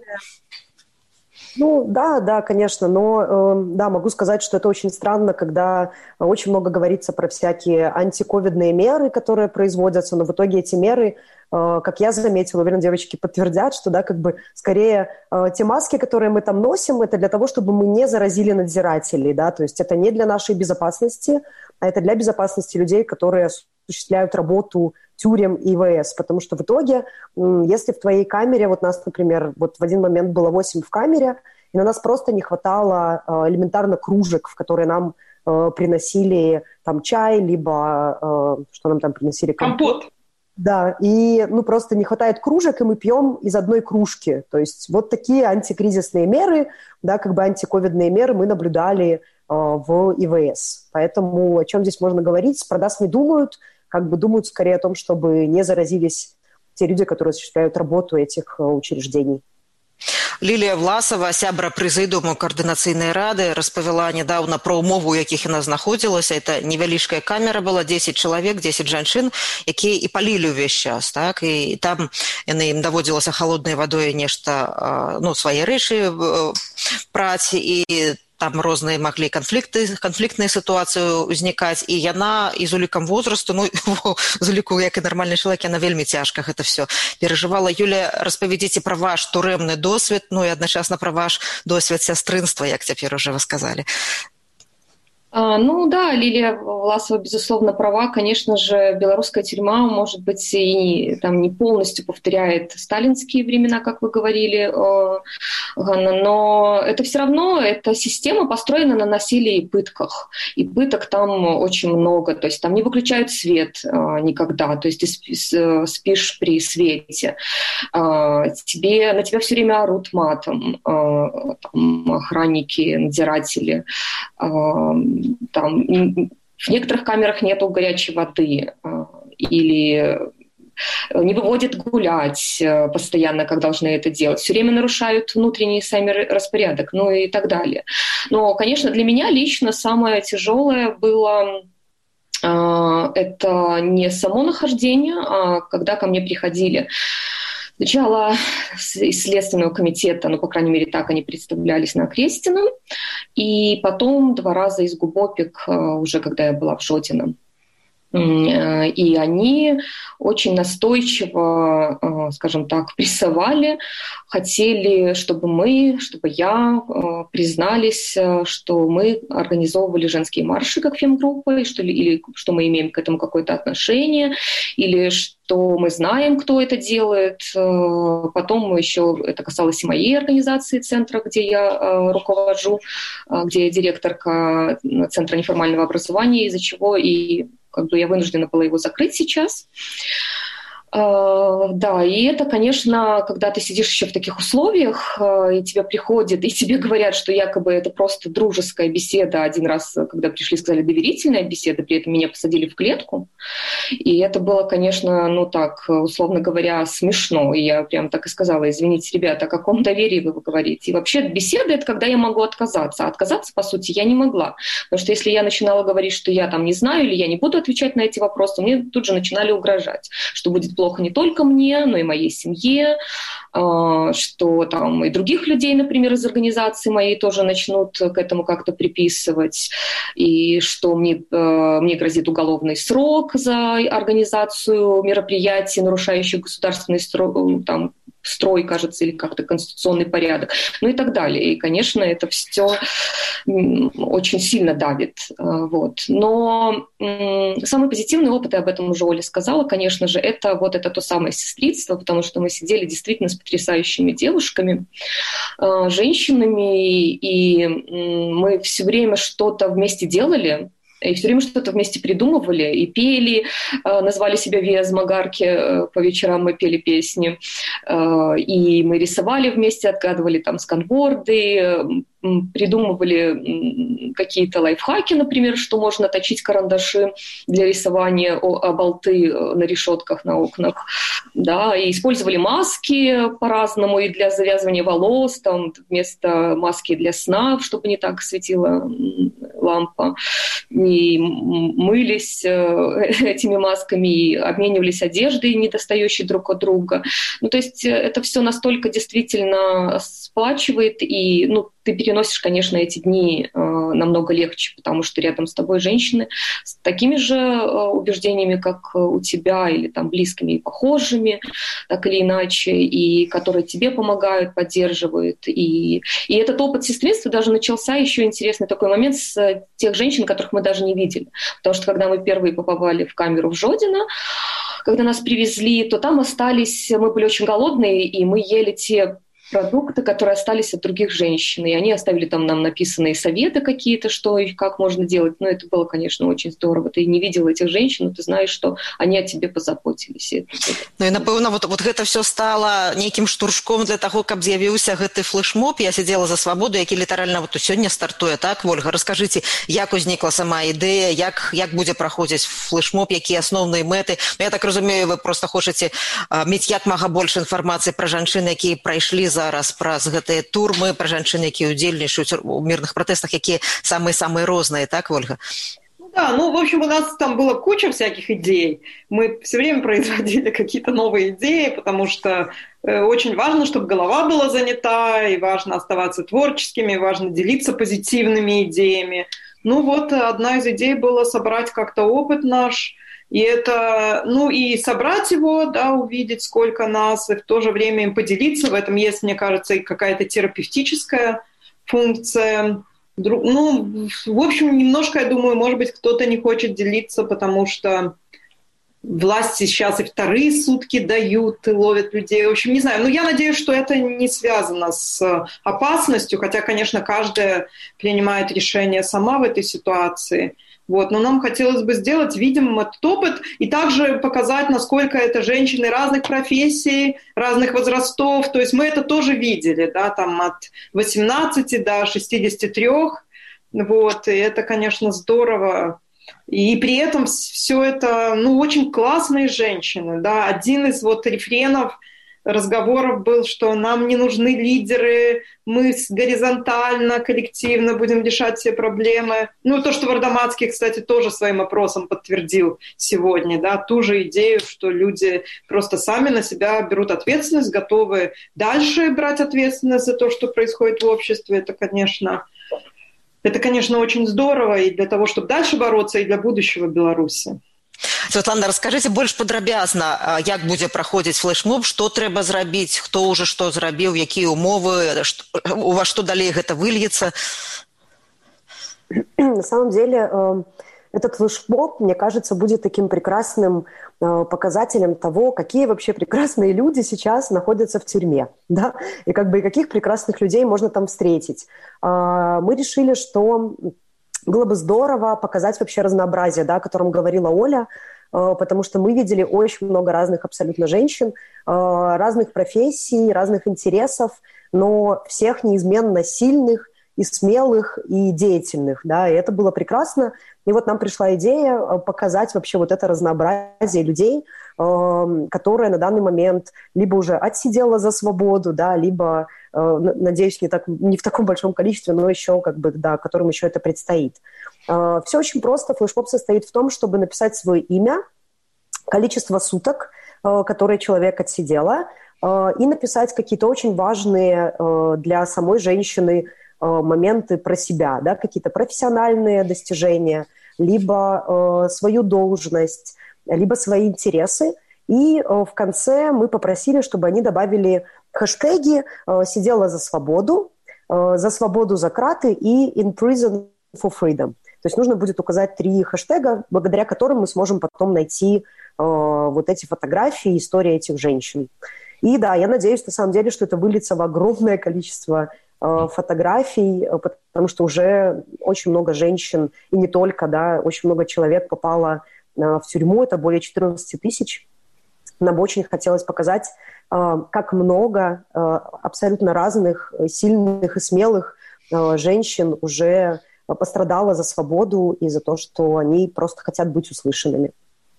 [SPEAKER 4] Ну, да, конечно, но да, могу сказать, что это очень странно, когда очень много говорится про всякие антиковидные меры, которые производятся, но в итоге эти меры, как я заметила, уверен, девочки подтвердят, что, да, как бы скорее те маски, которые мы там носим, это для того, чтобы мы не заразили надзирателей, да, то есть это не для нашей безопасности, а это для безопасности людей, которые осуществляют работу тюрем и ИВС, потому что в итоге, если в твоей камере, вот нас, например, вот в один момент было 8 в камере, и на нас просто не хватало элементарно кружек, в которые нам приносили там чай, либо что нам там приносили?
[SPEAKER 3] Компот.
[SPEAKER 4] Да, и просто не хватает кружек, и мы пьем из одной кружки. То есть вот такие антикризисные меры, да, как бы антиковидные меры мы наблюдали в ИВС. Поэтому о чем здесь можно говорить? Про нас не думают, как бы думают скорее о том, чтобы не заразились те люди, которые осуществляют работу этих учреждений.
[SPEAKER 1] Лілія Власова, сябра прэзідыуму каардынацыйнай рады, распавяла нядаўна пра ўмовы, у якіх яна знаходзілася. Это невялічкая камера была, 10 чалавек, 10 жанчын, якія і палілі ўвесь час, так? І там ім даводзілася халоднай вадой нешта, свае рэчы праці, і там розныя маглі канфліктныя сітуацыі ўзнікаць, і яна і з улікам возрасту, з уліку, як і нармальны чалавек, яна вельмі цяжка гэта все перажывала. Юля, распавядзіце пра ваш турэмны досвед, і адначасна пра ваш досвед сястрынства, як цяпер уже вы сказалі.
[SPEAKER 5] Да, Лилия Власова, безусловно, права. Конечно же, белорусская тюрьма, может быть, и там не полностью повторяет сталинские времена, как вы говорили, Ганна, но это все равно, эта система построена на насилии и пытках. И пыток там очень много, то есть там не выключают свет никогда, то есть ты спишь при свете, на тебя все время орут матом, там, охранники, надзиратели, там, в некоторых камерах нету горячей воды или не выводят гулять постоянно, как должны это делать. Все время нарушают внутренний сами распорядок, и так далее. Но, конечно, для меня лично самое тяжелое было это не само нахождение, а когда ко мне приходили сначала из Следственного комитета, по крайней мере, так они представлялись на Крестином, и потом 2 раза из ГУБОПИК, уже когда я была в Жодино. И они очень настойчиво, скажем так, прессовали, хотели, чтобы я признались, что мы организовывали женские марши как фемгруппа, или что мы имеем к этому какое-то отношение, или что мы знаем, кто это делает. Потом еще это касалось и моей организации центра, где я руковожу, где я директорка Центра неформального образования, из-за чего и я вынуждена была его закрыть сейчас. Да, и это, конечно, когда ты сидишь еще в таких условиях, и тебе приходят, и тебе говорят, что якобы это просто дружеская беседа. Один раз, когда пришли, сказали доверительная беседа, при этом меня посадили в клетку. И это было, конечно, так, условно говоря, смешно. И я прям так и сказала: извините, ребята, о каком доверии вы говорите? И вообще беседа — это когда я могу отказаться. А отказаться, по сути, я не могла. Потому что если я начинала говорить, что я там не знаю или я не буду отвечать на эти вопросы, мне тут же начинали угрожать, что будет плохо не только мне, но и моей семье, что там и других людей, например, из организации моей тоже начнут к этому как-то приписывать, и что мне грозит уголовный срок за организацию мероприятий, нарушающих государственный строй, кажется, или как-то конституционный порядок, и так далее. И, конечно, это все очень сильно давит. Но самый позитивный опыт, я об этом уже Оля сказала, конечно же, это то самое сестринство, потому что мы сидели действительно с потрясающими девушками, женщинами, и мы все время что-то вместе делали, и все время что-то вместе придумывали и пели, назвали себя Виаз Магарки, по вечерам мы пели песни, и мы рисовали вместе, отгадывали там сканворды, придумывали какие-то лайфхаки, например, что можно точить карандаши для рисования болты на решетках, на окнах, да, и использовали маски по-разному и для завязывания волос, там вместо маски для сна, чтобы не так светила лампа, и мылись этими масками, и обменивались одеждой, недостающей друг от друга. То есть это все настолько действительно сплачивает, и ты переносишь, конечно, эти дни намного легче, потому что рядом с тобой женщины с такими же убеждениями, как у тебя, или там близкими и похожими, так или иначе, и которые тебе помогают, поддерживают. И этот опыт сестринства даже начался, еще интересный такой момент, с тех женщин, которых мы даже не видели. Потому что когда мы впервые попали в камеру в Жодино, когда нас привезли, то там остались, мы были очень голодные, и мы ели те продукты, которые остались от других женщин. И они оставили там нам написанные советы какие-то, что и как можно делать. Это было, конечно, очень здорово. Ты не видела этих женщин, но ты знаешь, что они о тебе позаботились.
[SPEAKER 1] І, напэўна, вот гэта все стало нейкім штуршком для того, каб з'явіўся гэты флешмоб. Я сидела за свабоду, які літаральна сёння стартуе, так, Ольга? Раскажыце, як узнікла сама ідэя, як будзе праходзіць флешмоб, якія асноўныя мэты? Я так разумею, вы просто хочаце мець як мага больш інфармацыі пра жанчын, якія прайшлі зараз праз гэтыя турмы, пра жанчын, якія ўдзельнічаюць у мірных пратэстах, якія самыя-самыя розныя, так, Ольга?
[SPEAKER 3] Да, ну, в общем, у нас там была куча всяких идей. Мы все время производили какие-то новые идеи, потому что очень важно, чтобы голова была занята, и важно оставаться творческими, и важно делиться позитивными идеями. Ну вот, одна из идей была собрать как-то опыт наш, и это, ну и собрать его, да, увидеть, сколько нас, и в то же время им поделиться. В этом есть, мне кажется, и какая-то терапевтическая функция. Ну, в общем, немножко, я думаю, может быть, кто-то не хочет делиться, потому что власти сейчас и вторые сутки дают, и ловят людей. В общем, не знаю. Но я надеюсь, что это не связано с опасностью, хотя, конечно, каждая принимает решение сама в этой ситуации. Вот. Но нам хотелось бы сделать видимым этот опыт и также показать, насколько это женщины разных профессий, разных возрастов. То есть мы это тоже видели, да, там от 18 до 63. Вот. И это, конечно, здорово. И при этом все это, ну, очень классные женщины, да. Один из вот рефренов разговоров был, что нам не нужны лидеры, мы горизонтально, коллективно будем решать все проблемы. Ну, то, что Вардамацкий, кстати, тоже своим опросом подтвердил сегодня, да, ту же идею, что люди просто сами на себя берут ответственность, готовы дальше брать ответственность за то, что происходит в обществе. Это, конечно, очень здорово и для того, чтобы дальше бороться, и для будущего Беларуси.
[SPEAKER 1] Святлана, расскажите больш падрабязна, як будзе праходзіць флешмоб, што трэба зрабіць, хто ўжо што зрабіў, якія умовы, у вас што далей гэта выльецца?
[SPEAKER 4] На самом деле, этот флешмоб, мне кажется, будет таким прекрасным показателем того, какие вообще прекрасные люди сейчас находятся в тюрьме, да, и как бы каких прекрасных людей можно там встретить. Мы решили, что было бы здорово показать вообще разнообразие, да, о котором говорила Оля, потому что мы видели очень много разных абсолютно женщин, разных профессий, разных интересов, но всех неизменно сильных и смелых, и деятельных, да, и это было прекрасно. И вот нам пришла идея показать вообще вот это разнообразие людей, которое на данный момент либо уже отсидела за свободу, да, либо, надеюсь, не в таком большом количестве, но еще как бы, да, которым еще это предстоит. Все очень просто. Флешмоб состоит в том, чтобы написать свое имя, количество суток, которые человек отсидела, и написать какие-то очень важные для самой женщины моменты про себя, да, какие-то профессиональные достижения, либо свою должность, либо свои интересы. И в конце мы попросили, чтобы они добавили хэштеги «Сидела за свободу за краты» и «In prison for freedom». То есть нужно будет указать 3 хэштега, благодаря которым мы сможем потом найти вот эти фотографии, истории этих женщин. И да, я надеюсь, на самом деле, что это выльется в огромное количество фотографий, потому что уже очень много женщин, и не только, да, очень много человек попало в тюрьму, это более 14 тысяч. Нам очень хотелось показать, как много абсолютно разных, сильных и смелых женщин уже пострадало за свободу и за то, что они просто хотят быть услышанными.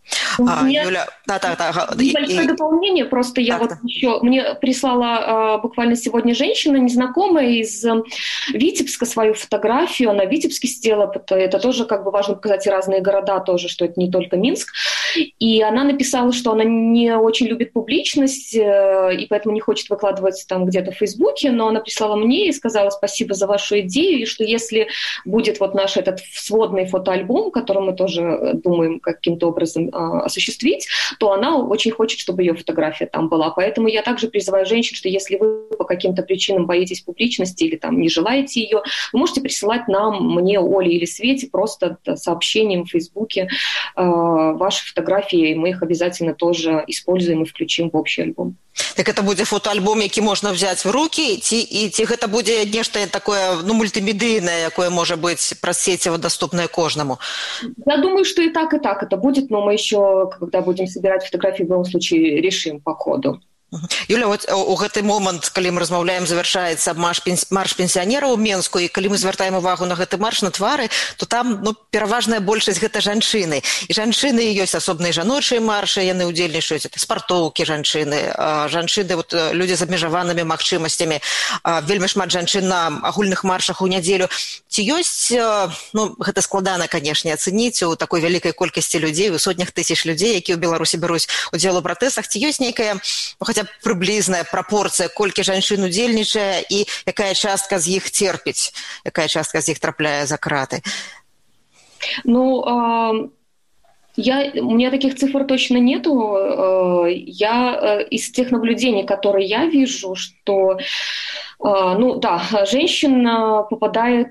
[SPEAKER 1] Юля,
[SPEAKER 5] небольшое дополнение, просто я вот еще, мне прислала буквально сегодня женщина, незнакомая из Витебска, свою фотографию, она в Витебске сделала, это тоже как бы важно показать и разные города тоже, что это не только Минск, и она написала, что она не очень любит публичность, и поэтому не хочет выкладывать там где-то в Фейсбуке, но она прислала мне и сказала спасибо за вашу идею, и что если будет вот наш этот сводный фотоальбом, который мы тоже думаем каким-то образом осуществить, то она очень хочет, чтобы ее фотография там была. Поэтому я также призываю женщин, что если вы по каким-то причинам боитесь публичности или там не желаете ее, вы можете присылать нам, мне, Оле или Свете, просто сообщением в Фейсбуке ваши фотографии, и мы их обязательно тоже используем и включим в общий альбом.
[SPEAKER 1] Так это будзе фотоальбом, які можна взять в руки, ці гэта будзе нешта такое, ну, мультимедийное, якое может быть праз сеціва доступное кожному?
[SPEAKER 5] Я думаю, что и так это будет, но мы еще, когда будем собирать фотографии, в любом случае решим по ходу.
[SPEAKER 1] Юля, вот у гэты момант, калі мы размаўляем, завяршаецца марш пенсіянераў у Менску, і калі мы звяртаем увагу на гэты марш, на твары, то там пераважная большасць гэта жанчыны. І жанчыны, ёсць асобныя жаночыя маршы, яны ўдзельнічаюць, спартоўкі жанчыны, людзі з абмежаванымі магчымасцямі, вельмі шмат жанчын на агульных маршах у нядзелю. Ці ёсць, гэта складана, канешне, ацэніць у такой вялікай колькасці людзей, у сотнях тысяч людзей, якія ў Беларусі бяруць удзел у пратэстах, ці ёсць нейкая, хотя б прыблізная прапорцыя, колькі жанчын удзельнічае і якая частка з іх терпіць, якая частка з іх трапляе за краты?
[SPEAKER 5] У меня таких цифр точно нету. Я из тех наблюдений, которые я вижу, что женщин попадает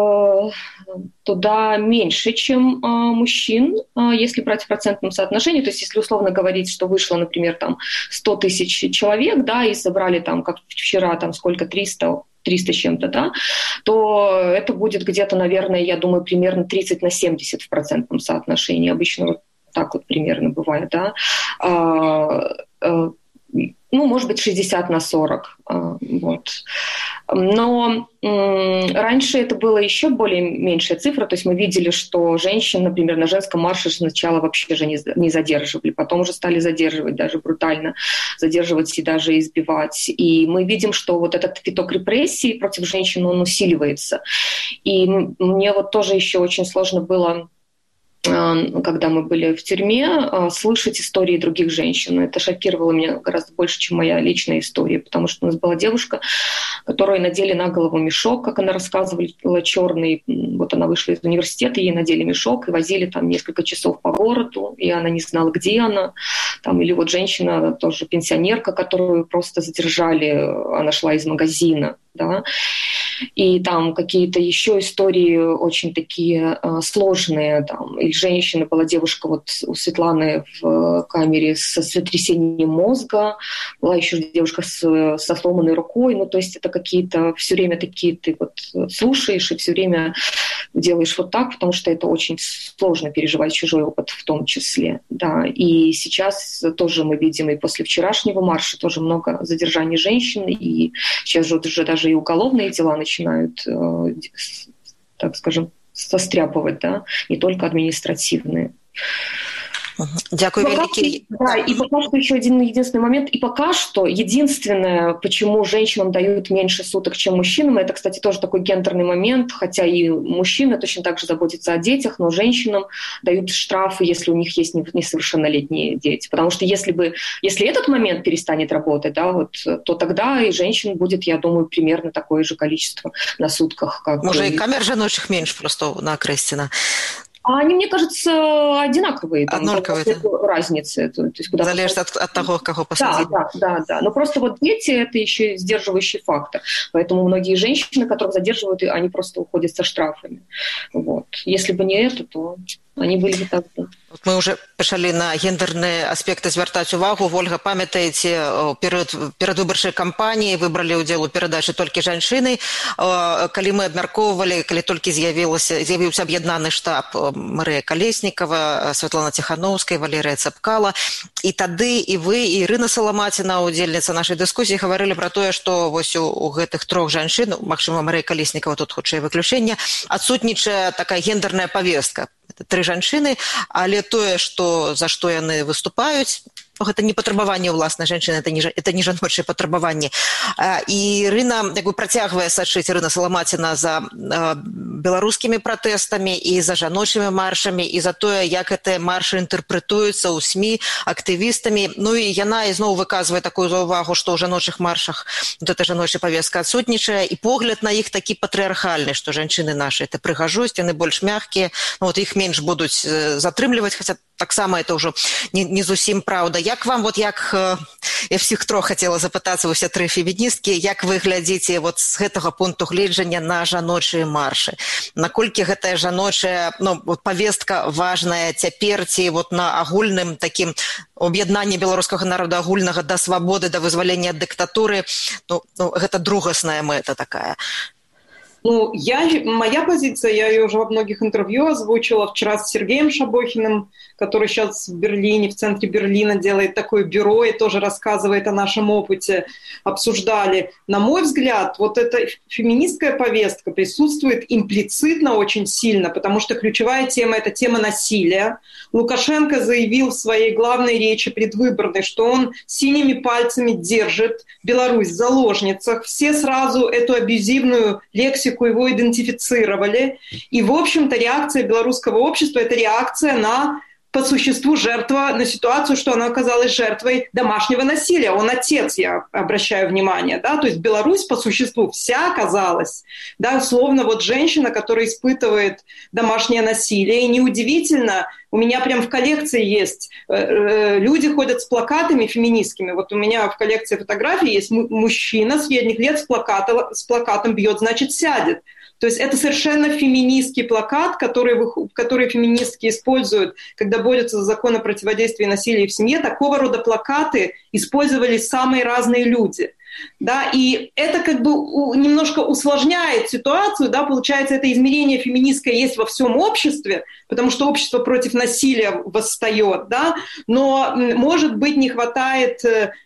[SPEAKER 5] туда меньше, чем мужчин, если брать в процентном соотношении. То есть, если условно говорить, что вышло, например, там 100 тысяч человек, да, и собрали там, как вчера, там сколько, 300 с чем-то, да, то это будет где-то, наверное, я думаю, примерно 30 на 70 в процентном соотношении. Обычно вот так вот примерно бывает, да. Может быть, 60 на 40. Вот. Но раньше это было еще более меньшая цифра, то есть мы видели, что женщин, например, на женском марше сначала вообще же не задерживали, потом уже стали задерживать, даже брутально задерживать и даже избивать. И мы видим, что вот этот виток репрессий против женщин, он усиливается. И мне вот тоже еще очень сложно было, когда мы были в тюрьме, слышать истории других женщин. Это шокировало меня гораздо больше, чем моя личная история, потому что у нас была девушка, которой надели на голову мешок, как она рассказывала, черный. Вот она вышла из университета, ей надели мешок и возили там несколько часов по городу, и она не знала, где она. Или вот женщина, тоже пенсионерка, которую просто задержали, она шла из магазина, да. И там какие-то еще истории очень такие сложные. Или женщина, была девушка вот у Светланы в камере со сотрясением мозга, была еще девушка со сломанной рукой. То есть это какие-то все время такие, ты вот слушаешь и все время делаешь вот так, потому что это очень сложно переживать чужой опыт в том числе. Да. И сейчас тоже мы видим, и после вчерашнего марша тоже много задержаний женщин, и сейчас же уже даже и уголовные дела начинают, так скажем, состряпывать, да, не только административные.
[SPEAKER 1] Дякую, великий.
[SPEAKER 5] Да, и пока что еще единственный момент. И пока что единственное, почему женщинам дают меньше суток, чем мужчинам, это, кстати, тоже такой гендерный момент, хотя и мужчины точно так же заботятся о детях, но женщинам дают штрафы, если у них есть несовершеннолетние дети. Потому что если этот момент перестанет работать, да, вот, то тогда и женщин будет, я думаю, примерно такое же количество на сутках. Как
[SPEAKER 1] Может, и камер женочих меньше просто на Крестина?
[SPEAKER 5] Они, мне кажется, одинаковые.
[SPEAKER 1] Одинаковые, да.
[SPEAKER 5] Разницы. То есть, куда
[SPEAKER 1] залежит от того, кого посадили.
[SPEAKER 5] Да. Но просто вот дети – это еще сдерживающий фактор. Поэтому многие женщины, которых задерживают, они просто уходят со штрафами. Вот. Если бы не это, то они были бы так.
[SPEAKER 1] Мы уже пачалі на гендерныя аспекты звяртаць увагу. Вольга, памятаеце, перадвыбарчай кампаніі выбралі ўдзел у перадачы толькі жанчыны. Калі мы абмяркоўвалі, калі толькі з'явіўся аб'яднаны штаб Марыя Калеснікава, Святлана Ціхановская, Валерыя Цапкала, і тады і вы, і Ірына Саламаціна, удзельніца нашай дыскусіі, гаварылі пра тое, што вось у гэтых трох жанчын, магчыма, Марыя Калеснікава тут хутчэй выключэнне, адсутнічае такая гендерная павестка. Тры жанчыны, але тое, за што яны выступаюць, гэта не патрабаванне ўласнай жанчыны, это не жаночыя патрабаванні. І Ірына працягвае сачыць, Ірына Саламаціна, за беларускімі пратэстамі і за жаночымі маршамі, і за тое, як гэтыя маршы інтэрпрэтуюцца ў СМІ актывістамі. І яна ізноў выказвае такую заўвагу, што ў жаночых маршах гэта жаночая павестка адсутнічае, і погляд на іх такі патрыархальны, што жанчыны нашы это прыгажосць, яны больш мяккія, іх менш будуць затрымліваць, хаця таксама это ўжо не зусім праўда. Як вам, я всіх трох хацела запытацца, усе тры феміністкі, як вы глядзіце з гэтага пункту гледжання на жаночыя маршы? Наколькі гэтая жаночая павестка важная цяпер, ці на агульным такім аб'яднанні беларускага народа агульнага да свабоды, да вызвалення ад дыктатуры, гэта другасная мэта такая?
[SPEAKER 3] Ну, моя позиция, я ее уже во многих интервью озвучила вчера с Сергеем Шабохиным, который сейчас в Берлине, в центре Берлина делает такое бюро и тоже рассказывает о нашем опыте, обсуждали. На мой взгляд, вот эта феминистская повестка присутствует имплицитно очень сильно, потому что ключевая тема – это тема насилия. Лукашенко заявил в своей главной речи предвыборной, что он синими пальцами держит Беларусь в заложницах. Все сразу эту абьюзивную лексику его идентифицировали. И, в общем-то, реакция белорусского общества – это реакция на, по существу, жертва, на ситуацию, что она оказалась жертвой домашнего насилия. Он отец, я обращаю внимание, да, то есть Беларусь, по существу, вся оказалась, да, условно, вот женщина, которая испытывает домашнее насилие. И неудивительно, у меня прям в коллекции есть, люди ходят с плакатами феминистскими. Вот у меня в коллекции фотографий есть мужчина средних лет с плакатом «Бьет, значит, сядет». То есть это совершенно феминистский плакат, который феминистки используют, когда борются за закон о противодействии насилию в семье. Такого рода плакаты использовали самые разные люди. Да, и это как бы немножко усложняет ситуацию, да, получается, это измерение феминистское есть во всем обществе, потому что общество против насилия восстает, да, но, может быть, не хватает,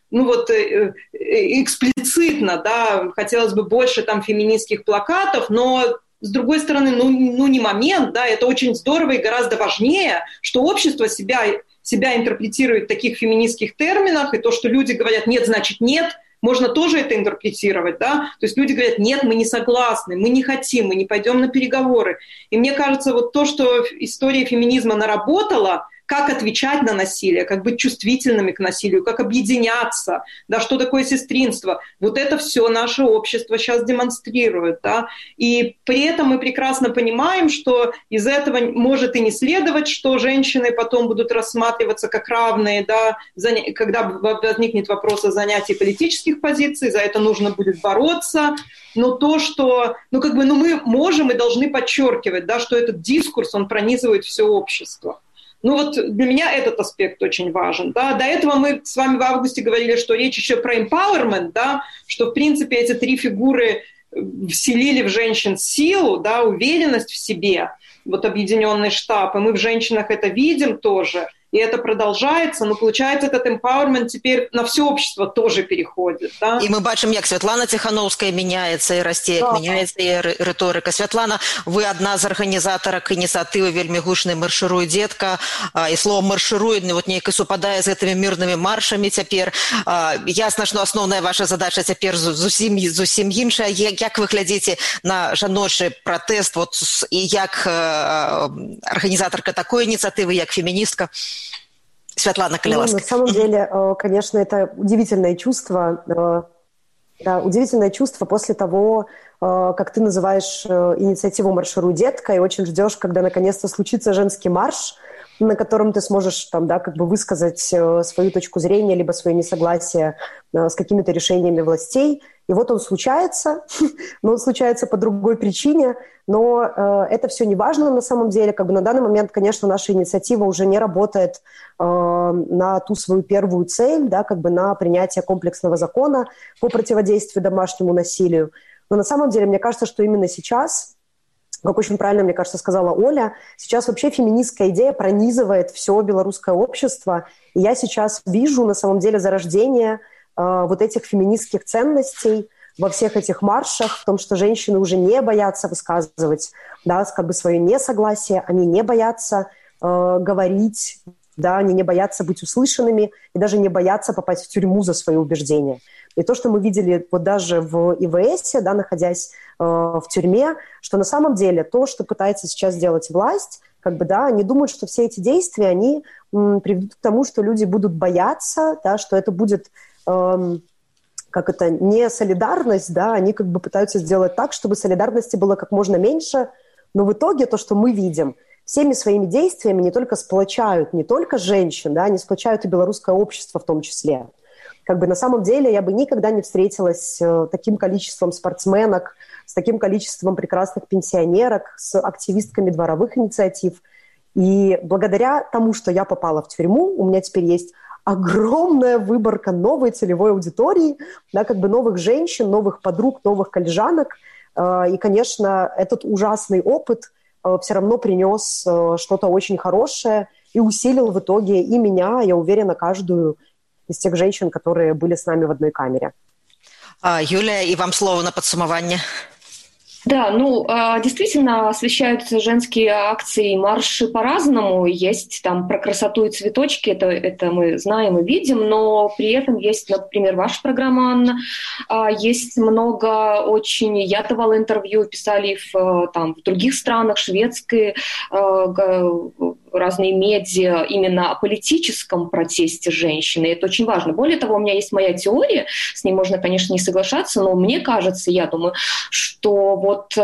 [SPEAKER 3] эксплицитно, да, хотелось бы больше там феминистских плакатов, но с другой стороны, не момент, да, это очень здорово и гораздо важнее, что общество себя интерпретирует в таких феминистских терминах, и то, что люди говорят «нет, значит нет», можно тоже это интерпретировать, да, то есть люди говорят, нет, мы не согласны, мы не хотим, мы не пойдем на переговоры. И мне кажется, вот то, что история феминизма наработала, как отвечать на насилие, как быть чувствительными к насилию, как объединяться, да, что такое сестринство. Вот это все наше общество сейчас демонстрирует, да, и при этом мы прекрасно понимаем, что из этого может и не следовать, что женщины потом будут рассматриваться как равные, да, когда возникнет вопрос о занятии политических позиций, за это нужно будет бороться, но то, что, мы можем и должны подчеркивать, да, что этот дискурс, он пронизывает все общество. Ну вот для меня этот аспект очень важен. Да. До этого мы с вами в августе говорили, что речь еще про empowerment, да, что, в принципе, эти три фигуры вселили в женщин силу, да, уверенность в себе, вот объединенный штаб, и мы в женщинах это видим тоже, и это продолжается, но, получается, этот empowerment теперь на все общество тоже переходит. Да?
[SPEAKER 1] И мы бачым, як Святлана Тихановская меняется, и расце, як меняется и риторика. Святлана, вы одна з арганізатарак ініцыятывы вельмі гучнай «Маршируй, детка», и слово «маршируй» вот нейка супадае з гэтымі мірнымі маршамі цяпер. Ясна, што асноўная ваша задача цяпер зусім іншая. Як вы глядзіце на жаночы пратэст, вот, і як арганізатарка такой ініцыятывы, як феміністка? Светлана Колеваска.
[SPEAKER 4] На самом деле, конечно, это удивительное чувство. Удивительное чувство после того, как ты называешь инициативу «Маршируй, детка», и очень ждешь, когда наконец-то случится женский марш, на котором ты сможешь там, да, как бы высказать свою точку зрения, либо свое несогласие с какими-то решениями властей. И вот он случается, но он случается по другой причине, но это все не важно на самом деле. Как бы на данный момент, конечно, наша инициатива уже не работает на ту свою первую цель, да, как бы на принятие комплексного закона по противодействию домашнему насилию. Но на самом деле, мне кажется, что именно сейчас, как очень правильно, мне кажется, сказала Оля, сейчас вообще феминистская идея пронизывает все белорусское общество. И я сейчас вижу, на самом деле, зарождение вот этих феминистских ценностей во всех этих маршах, в том, что женщины уже не боятся высказывать, да, как бы свое несогласие, они не боятся говорить, да, они не боятся быть услышанными и даже не боятся попасть в тюрьму за свои убеждения. И то, что мы видели вот даже в ИВС, да, находясь в тюрьме, что на самом деле то, что пытается сейчас сделать власть, как бы, да, они думают, что все эти действия, они приведут к тому, что люди будут бояться, да, что это будет не солидарность, да, они как бы пытаются сделать так, чтобы солидарности было как можно меньше, но в итоге то, что мы видим, всеми своими действиями не только сплочают не только женщин, да, они сплочают и белорусское общество в том числе. Как бы на самом деле я бы никогда не встретилась с таким количеством спортсменок, с таким количеством прекрасных пенсионерок, с активистками дворовых инициатив. И благодаря тому, что я попала в тюрьму, у меня теперь есть огромная выборка новой целевой аудитории, да, как бы новых женщин, новых подруг, новых коллежанок, И, конечно, этот ужасный опыт все равно принес что-то очень хорошее и усилил в итоге и меня, я уверена, каждую из тех женщин, которые были с нами в одной камере.
[SPEAKER 1] Юлия, и вам слово на подсумование.
[SPEAKER 5] Да, действительно освещаются женские акции и марши по-разному. Есть там про красоту и цветочки, это мы знаем и видим, но при этом есть, например, ваша программа, Анна. Есть много очень... Я давала интервью, писали в других странах, шведской, разные медиа именно о политическом протесте женщины. Это очень важно. Более того, у меня есть моя теория, с ней можно, конечно, не соглашаться, но мне кажется, я думаю, что вот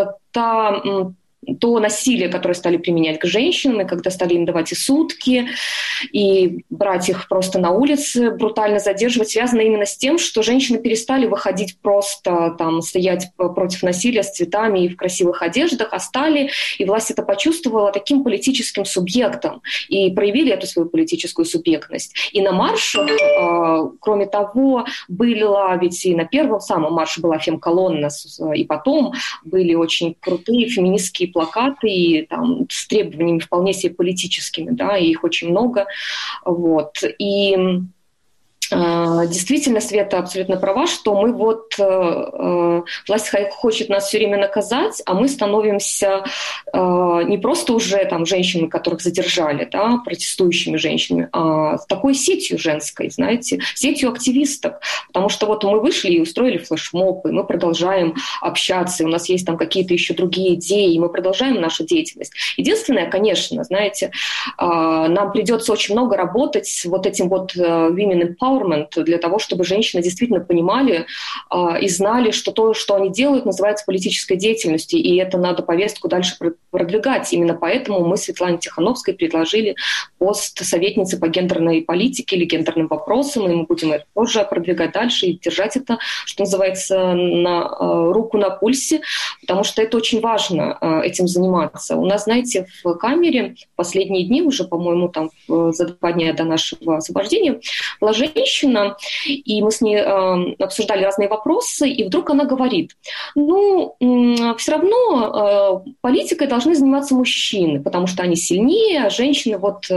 [SPEAKER 5] то насилие, которое стали применять к женщинам, и когда стали им давать и сутки, и брать их просто на улице, брутально задерживать, связано именно с тем, что женщины перестали выходить просто стоять против насилия с цветами и в красивых одеждах, а стали, и власть это почувствовала, таким политическим субъектом, и проявили эту свою политическую субъектность. И на маршах, кроме того, была ведь и на первом самом марше была фемколонна, и потом были очень крутые феминистские плакаты и, с требованиями вполне себе политическими, да, и их очень много. Вот. И действительно, Света абсолютно права, что мы власть хочет нас все время наказать, а мы становимся не просто уже женщинами, которых задержали, да, протестующими женщинами, а такой сетью женской, знаете, сетью активисток. Потому что мы вышли и устроили флешмоб, и мы продолжаем общаться, и у нас есть какие-то еще другие идеи, и мы продолжаем нашу деятельность. Единственное, конечно, знаете, нам придется очень много работать с этим women empowerment, для того, чтобы женщины действительно понимали и знали, что то, что они делают, называется политической деятельностью, и это надо повестку дальше продвигать. Именно поэтому мы Светлане Тихановской предложили пост советницы по гендерной политике или гендерным вопросам, и мы будем это тоже продвигать дальше и держать это, что называется, руку на пульсе, потому что это очень важно этим заниматься. У нас, знаете, в камере последние дни, уже, по-моему, за 2 дня до нашего освобождения, была женщина, и мы с ней обсуждали разные вопросы, и вдруг она говорит, все равно политикой должны заниматься мужчины, потому что они сильнее, а женщины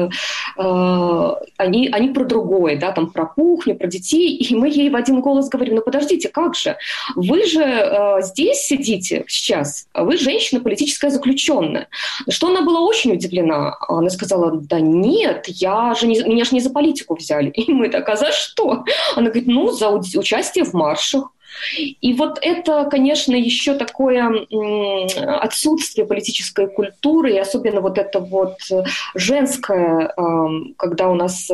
[SPEAKER 5] они про другое, да, про кухню, про детей, и мы ей в один голос говорим, подождите, как же, вы же здесь сидите сейчас, вы женщина политическая заключенная. Что она была очень удивлена, она сказала, да нет, меня же не за политику взяли, и мы так, а за что? Она говорит, за участие в маршах. И это, конечно, еще такое отсутствие политической культуры, и особенно это женское, когда у нас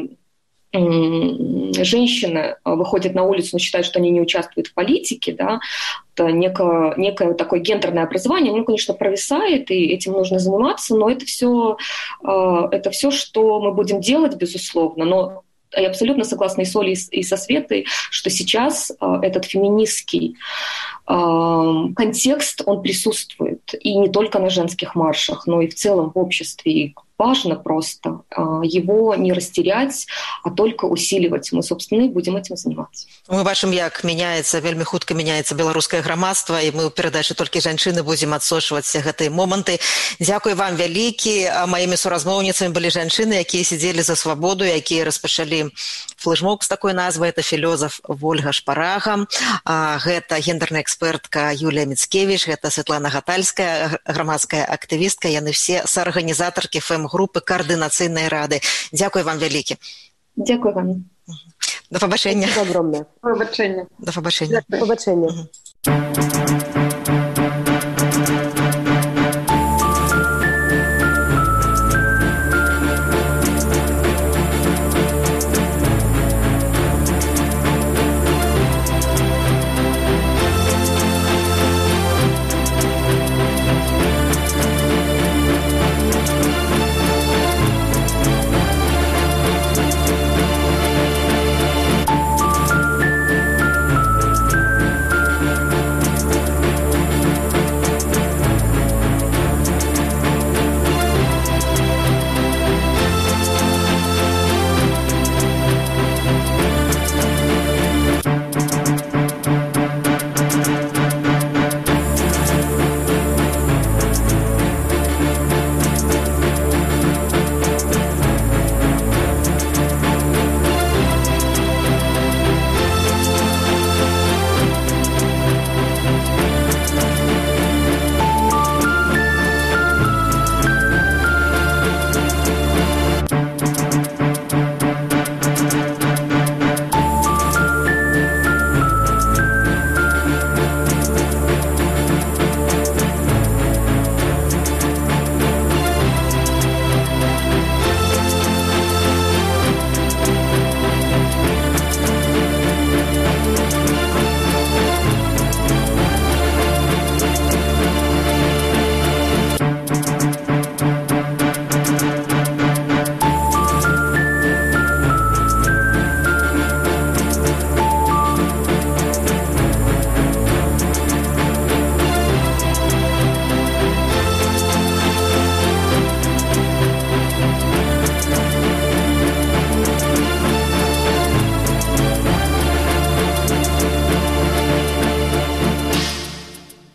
[SPEAKER 5] женщины выходят на улицу, но считают, что они не участвуют в политике, да, это некое такое гендерное образование, оно, конечно, провисает, и этим нужно заниматься, но это все, что мы будем делать, безусловно, но я абсолютно согласна и с Олей, и со Светой, что сейчас этот феминистский контекст, он присутствует. И не только на женских маршах, но и в целом в обществе. И важно просто его не растерять, а только усиливать. Мы, собственно, и будем этим заниматься.
[SPEAKER 1] Мы бачым, як вельмі хутка мяняецца беларускае грамадства, і мы ў перадачы «Толькі жанчыны» будзем адсочваць все гэтыя моманты. Дзякуй вам вялікі. Маімі суразмоўніцамі былі жанчыны, якія сидзелі за свабоду, якія распачалі флешмоб з такой назвай. Это філёзаф Вольга Шпарага, гэта гендерная экспертка Юлія Міцкевіч, гэта Светлана Гатальская, грамадская актывістка. Яны все саарганізатаркі фэм-групы Координаційної ради. Дякую вам вялікі.
[SPEAKER 5] Дякую вам.
[SPEAKER 1] До побачення.
[SPEAKER 4] Спасибо огромное.
[SPEAKER 3] До побачення.
[SPEAKER 1] До побачення.
[SPEAKER 4] До побачення.